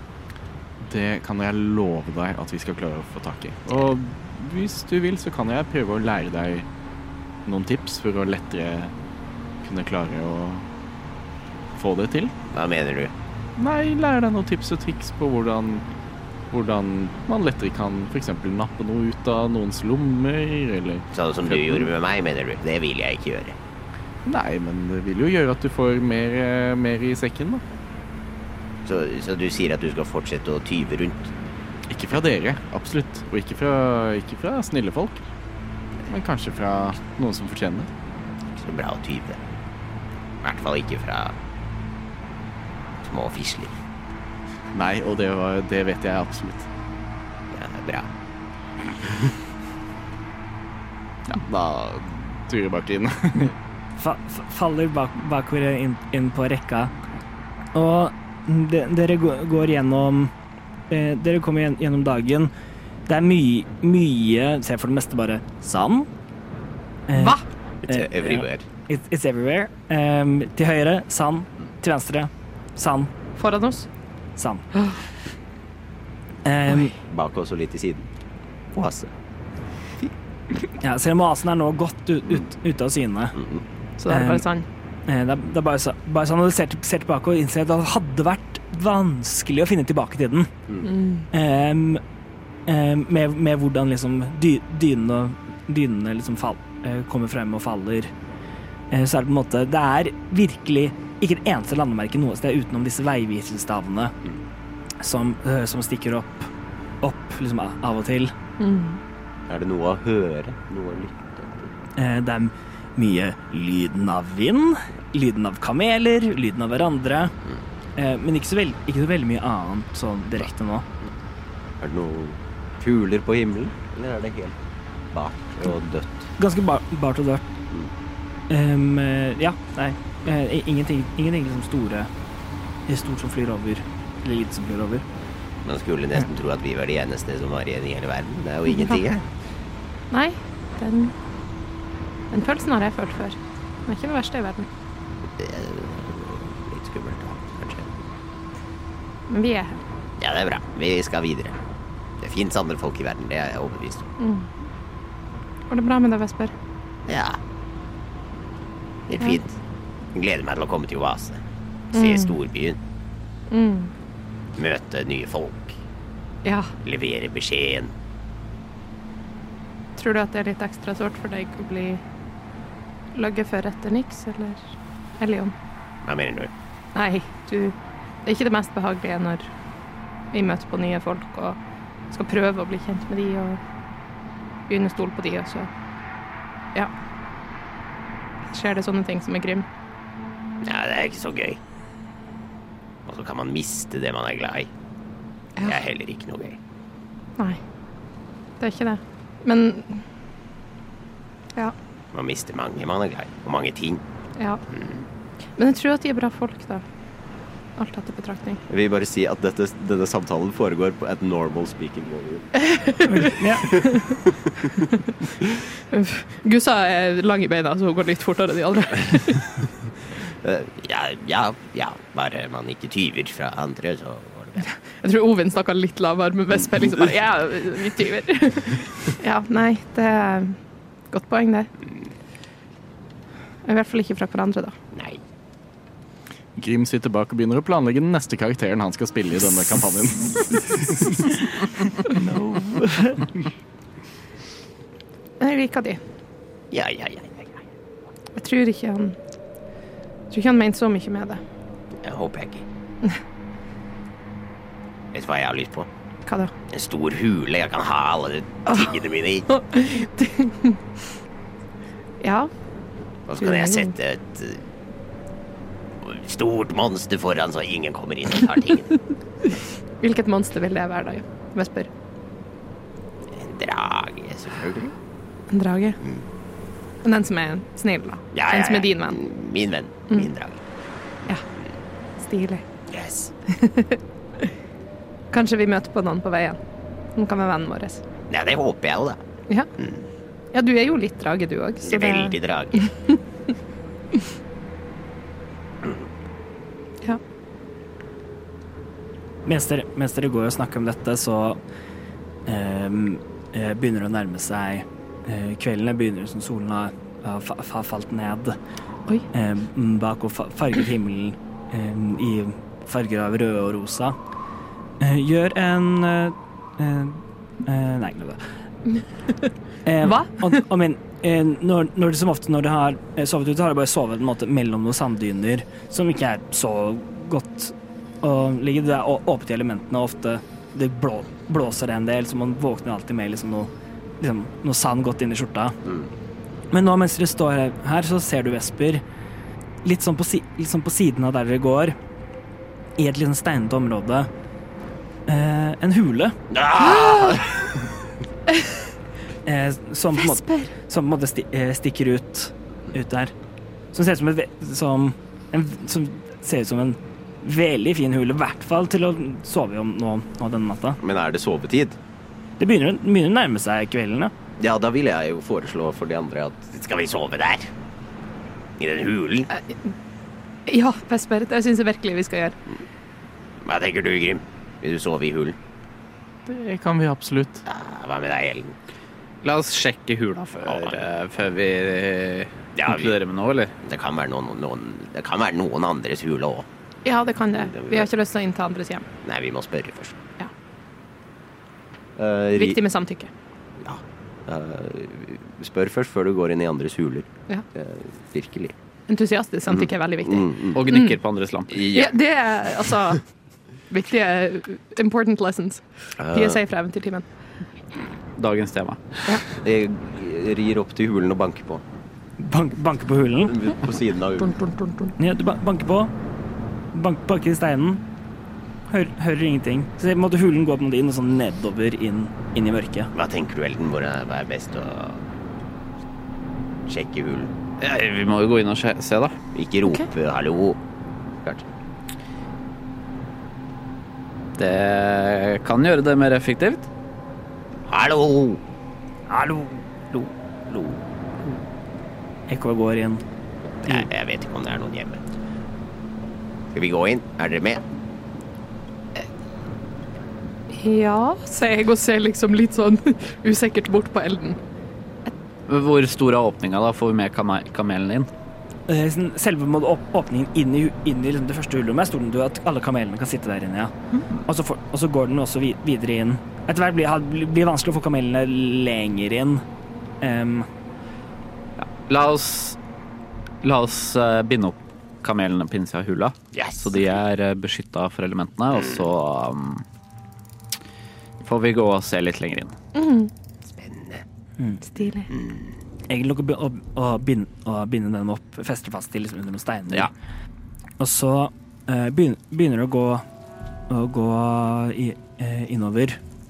Speaker 3: Det kan jeg love deg at vi skal klare å få tak i. Og hvis du vil, så kan jeg prøve å lære deg noen tips for å lettere kunne klare å få det til?
Speaker 6: Hva mener du?
Speaker 3: Nei, lær deg noen tips og triks på hvordan, hvordan man lettere kan for eksempel nappe noe ut av noens lommer, eller...
Speaker 6: Sånn som du gjorde med meg, mener du? Det vil jeg ikke gjøre.
Speaker 3: Nei, men det vil jo gjøre at du får mer, mer i sekken, da.
Speaker 6: Så, så du sier at du skal fortsette å tyve rundt?
Speaker 3: Ikke fra dere, absolutt. Og ikke fra, ikke fra snille folk. Men kanskje fra noen som fortjener det.
Speaker 6: Ikke så bra å tyve. I hvert fall ikke fra små fisler.
Speaker 3: Nei, og det, var, det vet jeg absolutt.
Speaker 6: Ja, det er bra.
Speaker 3: Ja, da turer jeg bak inn.
Speaker 1: Fa faller bak bakover inn, inn på rekka. Og de dere går gjennom eh, Dere kommer gjen gjennom dagen. Det er mye, mye ser for det meste bare sand. Eh,
Speaker 4: Hva?
Speaker 6: It's
Speaker 1: eh,
Speaker 6: everywhere.
Speaker 1: ja, It's, it's everywhere. Um, til høyre, sand. Til venstre, sand.
Speaker 4: Foran oss?
Speaker 1: Sand. Um,
Speaker 6: Bak oss og litt i siden. Oase.
Speaker 1: ja, selv om oasen er nå godt ut, ut, ute av syne.
Speaker 6: Mhm.
Speaker 4: Så det er bare sand.
Speaker 1: Eh, Det er, det er bare, så, bare sånn at du ser, til- ser tilbake og innser at det hadde vært vanskelig å finne tilbake til den.
Speaker 4: Mm.
Speaker 1: Em, em, med, med hvordan liksom dy, dynene, dynene liksom fall, eh, kommer frem og faller. Eh, så er det på en måte Det er virkelig ikke et eneste landemerke noe sted utenom disse veiviselstavene som, eh, som stikker opp, opp liksom av av og til.
Speaker 4: Mm.
Speaker 6: Er det noe å høre? Noe å lytte til?
Speaker 1: Eh, det er mye lyden av vind, lyden av kameler, lyden av hverandre. Eh, men ikke så, veld, ikke så veldig mye annet sånn direkte nå.
Speaker 6: Er det noen fugler på himmelen? Eller er det helt bart og dødt?
Speaker 1: Ganske bar, bart og dørt. Um, eh, ja, nei. Eh, ingenting, ingenting liksom store stort som flyr over, eller lite som flyr over.
Speaker 6: Man skulle nesten tro at vi var de eneste som var igjen i hele verden. Det er jo ingenting her.
Speaker 4: Nei, den, den følelsen har jeg følt før. Den er ikke det verste i verden.
Speaker 6: Det er litt skummelt da, kanskje.
Speaker 4: Men vi er her.
Speaker 6: Ja, det er bra. Vi skal videre. Det finnes andre folk i verden, det er jeg overbevist om.
Speaker 4: Mm. Går det bra med deg, Vesper?
Speaker 6: Ja. Litt
Speaker 4: Ja.
Speaker 6: fint. Jeg gleder meg til å komme til Oase. Se
Speaker 4: Mm.
Speaker 6: storbyen.
Speaker 4: Mm.
Speaker 6: Møte nye folk.
Speaker 4: Ja.
Speaker 6: Levere beskjeden.
Speaker 4: Tror du at det er litt ekstra sårt for deg å bli logget for etter Nix, eller Elion?
Speaker 6: Hva mener du?
Speaker 4: Nei, du, det er ikke det mest behagelige når vi møter på nye folk og skal prøve å bli kjent med de og begynne å stole på de, og så, ja. Skjer det sånne ting som er Grim?
Speaker 6: Ja, det er ikke så gøy. Og så kan man miste det man er glad i. Det er heller ikke noe gøy.
Speaker 4: Nei, det er ikke det. Men, ja,
Speaker 6: Man mister mange man er glad i, og mange ting.
Speaker 4: ja. Men jeg tror at de er bra folk, da. Alt etter betraktning.
Speaker 6: Jeg vil bare si at dette, denne samtalen foregår på et normal speaking volume.
Speaker 1: Ja.
Speaker 4: Gussa er lang i beina, så hun går litt fortere enn de andre.
Speaker 6: Eh, ja, ja, ja. Bare man ikke tyver fra andre, så går det bra.
Speaker 4: Jeg tror Ovin snakket litt lavere, men Vesper liksom bare, ja, vi tyver. Ja, nei, det er godt poeng det. I hvert fall ikke fra hverandre, da.
Speaker 6: Nei.
Speaker 3: Grim sitter bak og begynner å planlegge den neste karakteren han skal spille i denne kampanjen.
Speaker 4: Men jeg liker de.
Speaker 6: Ja, ja, ja, ja, ja.
Speaker 4: Jeg tror ikke han Jeg tror ikke han mente så mye med det.
Speaker 6: Jeg håper jeg ikke. Vet du hva jeg har lyst på?
Speaker 4: Hva da?
Speaker 6: En stor hule jeg kan ha alle tingene mine i.
Speaker 4: Ja,
Speaker 6: Og så kan jeg sette et uh, stort monster foran så ingen kommer inn og tar tingene.
Speaker 4: hvilket monster vil det være da, Vesper?
Speaker 6: En drage, selvfølgelig.
Speaker 4: En drage? Men den som er snill, da.
Speaker 6: Ja,
Speaker 4: Den
Speaker 6: ja,
Speaker 4: som
Speaker 6: ja.
Speaker 4: er din venn.
Speaker 6: Min venn. Min drage.
Speaker 4: Ja, stilig.
Speaker 6: Yes.
Speaker 4: Kanskje vi møter på noen på veien. Som kan være vennen vår.
Speaker 6: Ja, det håper jeg jo da.
Speaker 4: Ja. Ja, du er jo litt drage, du også.
Speaker 6: Det er veldig drage.
Speaker 4: Ja.
Speaker 1: Mens dere, mens dere går og snakker om dette, så ehm, eh, begynner det å nærme seg eh, kveldene. Begynner som solen har, har fa fa falt ned
Speaker 4: Oi.
Speaker 1: eh, bak og fa farget himmelen eh, i farger av rød og rosa. Eh, gjør en eh, eh, Nei, glem det. Eh,
Speaker 4: Hva?
Speaker 1: Og, og men, eh, når, når det som ofte når det har eh, sovet ut, så har det bare sovet en måte, mellom noen sanddyner som ikke er så godt å ligge. Det er å- åpent i elementene, og ofte det blå, blåser en del, så man våkner alltid med liksom noe, liksom, noe sand godt inn i skjorta. Men nå mens dere står her, så ser du Vesper litt sånn på, si litt sånn på siden av der dere går, i et litt sånn steinete område. Eh, en hule. eh, som, på en måte, som på en måte sti eh, stikker ut, ut der. Som ser ut som, et, ve- som, en, som ser ut som en veldig fin hule, i hvert fall til å sove om nå, nå denne natta.
Speaker 6: Men er det sovetid?
Speaker 1: Det begynner, begynner å nærme seg kvelden, ja.
Speaker 6: Ja, da vil jeg jo foreslå for de andre at skal vi sove der? I den hulen?
Speaker 4: Ja, Vesper, det syns jeg virkelig vi skal gjøre.
Speaker 6: Hva tenker du, Grim? Vil du sove i hulen?
Speaker 3: Det kan vi absolutt.
Speaker 6: Ja, hva med deg, Ellen?
Speaker 5: La oss sjekke hula før, eh, før vi eh,
Speaker 6: Ja, vi-
Speaker 5: konkluderer med noe, eller?
Speaker 6: Det kan være noen, noen, det kan være noen andres hule også.
Speaker 4: Ja, det kan det. Vi har ikke lyst til å innta andres hjem.
Speaker 6: Nei, vi må spørre først.
Speaker 4: Ja.
Speaker 6: Eh, ri-
Speaker 4: Viktig med samtykke.
Speaker 6: Ja. Eh, spør først før du går inn i andres huler.
Speaker 4: Ja.
Speaker 6: Eh, virkelig.
Speaker 4: Entusiastisk samtykke er veldig viktig.
Speaker 6: Mm, mm.
Speaker 5: Og gnikker på andres lamper.
Speaker 4: Ja, det er altså viktige important lessons. P S A fra Eventyrtimen.
Speaker 5: Dagens tema.
Speaker 6: Jeg rir opp til hulen og banker på.
Speaker 1: Bank, banker på hulen.
Speaker 6: På siden av hulen.
Speaker 1: Ja, du ba banker på. Bank, banker i steinen. Hør, hører ingenting. Så på en måte hulen går på en måte inn og sånn nedover inn, inn i mørket.
Speaker 6: Hva tenker du, Elden? Hvor er hva er best å sjekke hulen?
Speaker 5: Ja, vi må jo gå inn og se, se da.
Speaker 6: Ikke rope
Speaker 4: Ok.
Speaker 6: hallo. Klart.
Speaker 5: Det kan gjøre det mer effektivt.
Speaker 6: Hallo!
Speaker 1: Hallo, lo, lo, lo. Ekko går inn.
Speaker 6: Jeg, jeg vet ikke om det er noen hjemme. Skal vi gå inn? Er dere med?
Speaker 4: Ja, sier jeg og ser liksom litt sånn usikkert bort på Elden.
Speaker 5: Hvor stor er åpninga da? Får vi med kame kamelen inn?
Speaker 1: Eh, sånn, Selve måte, åp åpningen inn i, inn i liksom det første hulrommet er stor nok til at alle kamelene kan sitte der inne, ja. Og så, for, og så går den også vi videre inn. Etter hvert blir det blir vanskelig å få kamelene lenger inn. Um,
Speaker 5: La oss La oss eh, binde opp kamelene på innsida av hula,
Speaker 6: Yes.
Speaker 5: så de er uh, beskytta for elementene, og så um, får vi gå og se litt lenger inn.
Speaker 6: Spennende.
Speaker 4: Stilig.
Speaker 1: egentlig å, å, å, binde, å binde den opp, feste fast til liksom, under noen steiner.
Speaker 5: Ja.
Speaker 1: Og så eh, begynner, begynner det å gå, å gå i, eh, innover.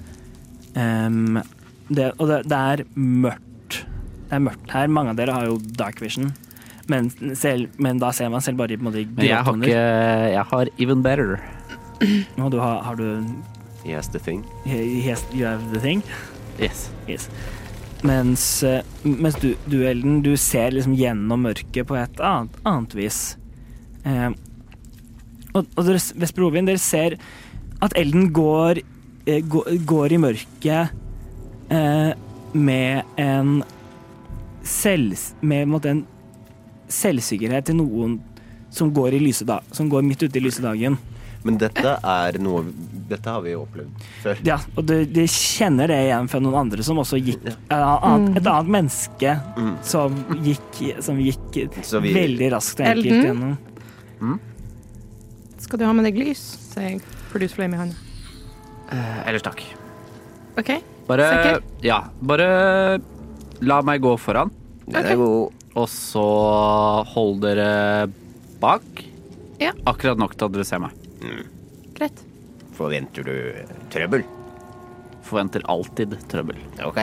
Speaker 1: Em, det, og det, det er mørkt. Det er mørkt her. Mange av dere har jo dark vision. Men, selv, men da ser man selv bare i på en måte i
Speaker 5: Men jeg har
Speaker 1: gråtoner.
Speaker 5: ikke Jeg har even better.
Speaker 1: Og du har, har du
Speaker 6: Yes, the thing.
Speaker 1: Yes, you have the thing?
Speaker 5: Yes.
Speaker 1: Yes. Mens, eh, mens du, du, Elden, du ser liksom gjennom mørket på et annet, annet vis. Eh, og, og dere, Vesper Ovin, dere ser at Elden går, eh, går, går i mørket eh, med en selv, med en, måte, en selvsikkerhet til noen som går, i lyse dag, som går midt ute i lyse dagen.
Speaker 6: Men dette er noe Dette har vi jo opplevd før.
Speaker 1: Ja, og de, de kjenner det igjen fra noen andre som også gikk et annet, et annet menneske
Speaker 6: Mm.
Speaker 1: som gikk, som gikk
Speaker 6: Så vi-
Speaker 1: veldig raskt og enkelt
Speaker 4: Elden?
Speaker 1: gjennom.
Speaker 4: Skal du ha med deg lys, sier jeg. Produce flame i hånda.
Speaker 5: Eh, ellers takk.
Speaker 4: OK?
Speaker 5: Bare
Speaker 4: Sikker?
Speaker 5: Ja, bare la meg gå foran,
Speaker 6: Den
Speaker 4: Ok.
Speaker 6: er god.
Speaker 5: og så hold dere bak.
Speaker 4: Ja.
Speaker 5: Akkurat nok til at dere ser meg.
Speaker 4: Greit.
Speaker 6: Forventer du trøbbel?
Speaker 5: Forventer alltid trøbbel.
Speaker 6: Ok.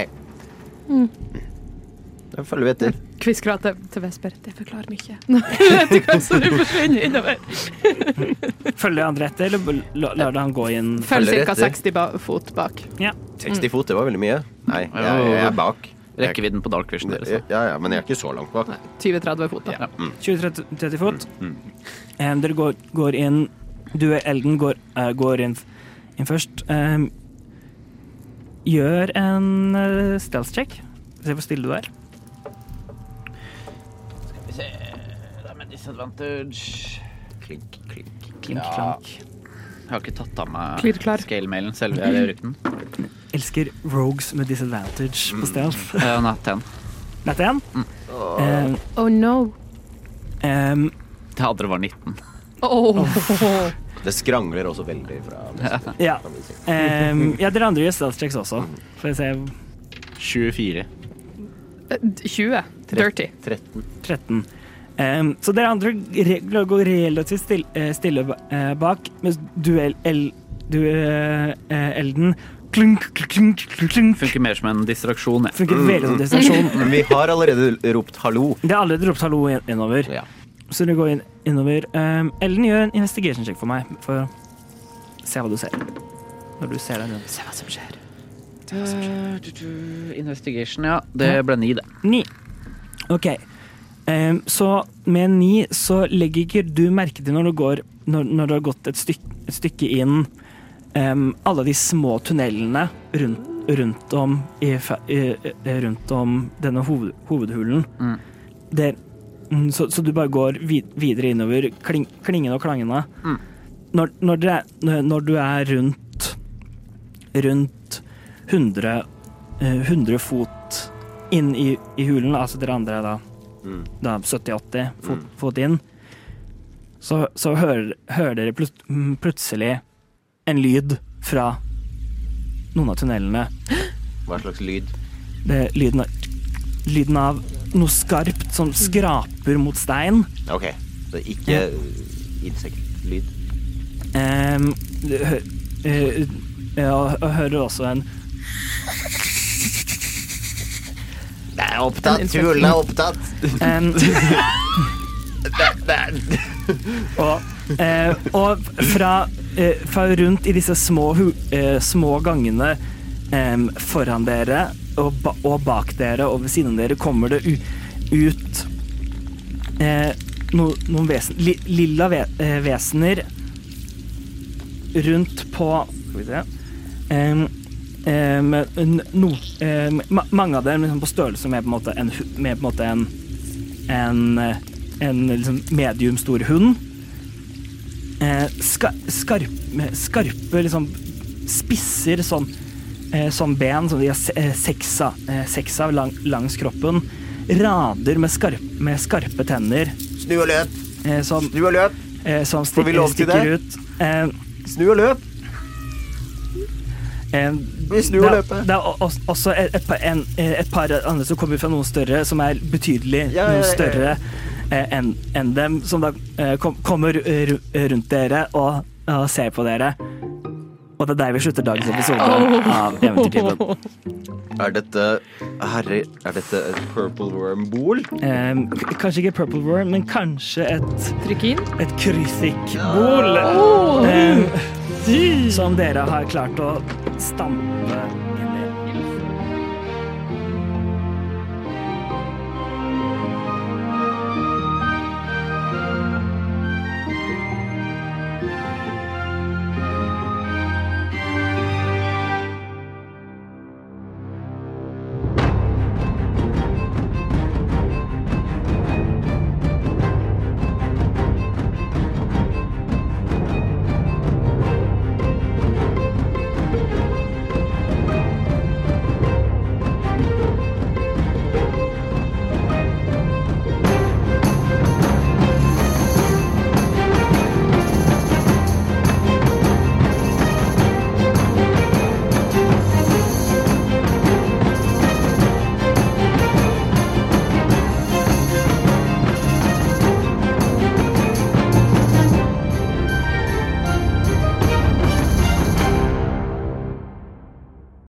Speaker 6: Da følger vi etter.
Speaker 4: Kviskra til, til Vesper. Det forklarer mye. Vet du hva, så du forsvinner innover.
Speaker 1: Følger andre etter, eller la- lar det han gå inn?
Speaker 4: Følg
Speaker 6: Følger
Speaker 4: ca.
Speaker 6: etter.
Speaker 4: seksti ba fot bak.
Speaker 1: Ja.
Speaker 6: seksti fot, det var veldig mye. Nei, jeg, jeg er bak.
Speaker 5: Rekkevidden på dark vision deres. da.
Speaker 6: Ja, ja, men jeg er ikke så langt bak.
Speaker 4: tjue til tretti fot, da.
Speaker 1: tjue til tretti fot. Eh, dere går, går inn. Du og Elden går, eh, går inn, inn først. Eh, gjør en uh, stealth check. Se hvor stille du er.
Speaker 5: disadvantage.
Speaker 6: Klink, klink.
Speaker 1: Klink,
Speaker 5: Ja.
Speaker 1: klank.
Speaker 5: Jeg har ikke tatt av meg
Speaker 4: Klirr, klar.
Speaker 5: scale-mailen selv. Jeg gjør ikke den.
Speaker 1: Elsker rogues med disadvantage på stealth.
Speaker 5: Uh, Nat ten.
Speaker 1: Dette igjen? Um,
Speaker 4: Oh no.
Speaker 1: um,
Speaker 5: Det andre var nitten.
Speaker 4: Oh.
Speaker 6: Det skrangler også veldig fra
Speaker 1: ja.
Speaker 6: kan vi si.
Speaker 1: Um, ja, dere andre gjør stealth checks også. Får jeg se.
Speaker 3: tjuefire.
Speaker 4: tjue. Dirty.
Speaker 6: tretten.
Speaker 1: tretten. Um, så dere andre re går relativt stille, eh, stille eh, bak, mens du, El El du eh, Elden klunk, klunk, klunk, klunk.
Speaker 5: Funker mer som en distraksjon. Jeg.
Speaker 1: Funker veldig som destinasjon.
Speaker 6: Men vi har allerede ropt hallo.
Speaker 1: Det har allerede ropt hallo inn- innover,
Speaker 6: Ja.
Speaker 1: så du går inn, innover. Um, Elden gjør en investigation check for meg, for å se hva du ser. Når du ser deg rundt. Se hva som skjer.
Speaker 5: Uh, du, du, investigation, ja. Det ble ni, det.
Speaker 1: Ni. Ok. Um, så med ni så legger ikke du merke til når du går når, når du har gått et, styk, et stykke inn um, alle de små tunnelene rundt, rundt om i, fa- i, i, rundt om denne hoved, hovedhulen.
Speaker 5: Mm.
Speaker 1: Det, mm, så, så du bare går vid, videre innover kling, klingene og klangene.
Speaker 5: Mm.
Speaker 1: Når, når, det, er- når du er rundt rundt hundre, eh, hundre fot inn i, i hulen, altså dere andre da
Speaker 6: Mm.
Speaker 1: da sytti åtti fot,
Speaker 6: Mm.
Speaker 1: fot inn, så, så hører, hører dere plut, mm, plutselig en lyd fra noen av tunnelene.
Speaker 6: Hva slags lyd?
Speaker 1: Det er lyden av, lyden av noe skarpt som skraper mot stein.
Speaker 6: Ok, så ikke
Speaker 1: Ja.
Speaker 6: uh, insektlyd.
Speaker 1: Um, du hø, eh, ja, og hører også en
Speaker 6: Det er opptatt, Tulen er opptatt.
Speaker 1: en, og, eh, og fra, eh, fra rundt i disse små, hu, eh, små gangene eh, foran dere og, ba, og bak dere og ved siden av dere kommer det u, ut eh, no, noen vesen, li, lilla ve, eh, vesener rundt på skal vi se eh, eh, med no, eh, ma, mange av dem liksom på størrelse med på en måte en, hu- med på en, måte en en, eh, en liksom medium stor hund. Eh, ska, skarp, med skarpe liksom spisser sånn, eh, som ben, som de har se- eh, seks av, eh, seks av lang, langs kroppen. Rader med, skarp, med skarpe tenner
Speaker 6: Snu og løp,
Speaker 1: eh, som,
Speaker 6: snu og løp,
Speaker 1: eh, som
Speaker 6: Får vi
Speaker 1: stik,
Speaker 6: lov til
Speaker 1: stikker ut. Eh,
Speaker 6: snu og løp.
Speaker 1: eh,
Speaker 6: Vi snur
Speaker 1: det,
Speaker 6: og
Speaker 1: er-
Speaker 6: løper.
Speaker 1: det er også- også et, et, par, en, eh, et par andre som kommer fra noen større, som er betydelig
Speaker 6: Ja, ja, ja,
Speaker 1: noe
Speaker 6: ja.
Speaker 1: større eh, enn enn dem, som da eh, kom, kommer ru, rundt dere og, og ser på dere. Og det er der vi slutter dagens episode av Eventyrtimen.
Speaker 6: Er dette, herre, er dette et purple worm-bol?
Speaker 1: Eh, k- kanskje ikke Purple Worm, men kanskje et,
Speaker 4: Trykin.
Speaker 1: et Krythik-bol.
Speaker 4: Oh.
Speaker 1: Eh, som dere har klart å stampe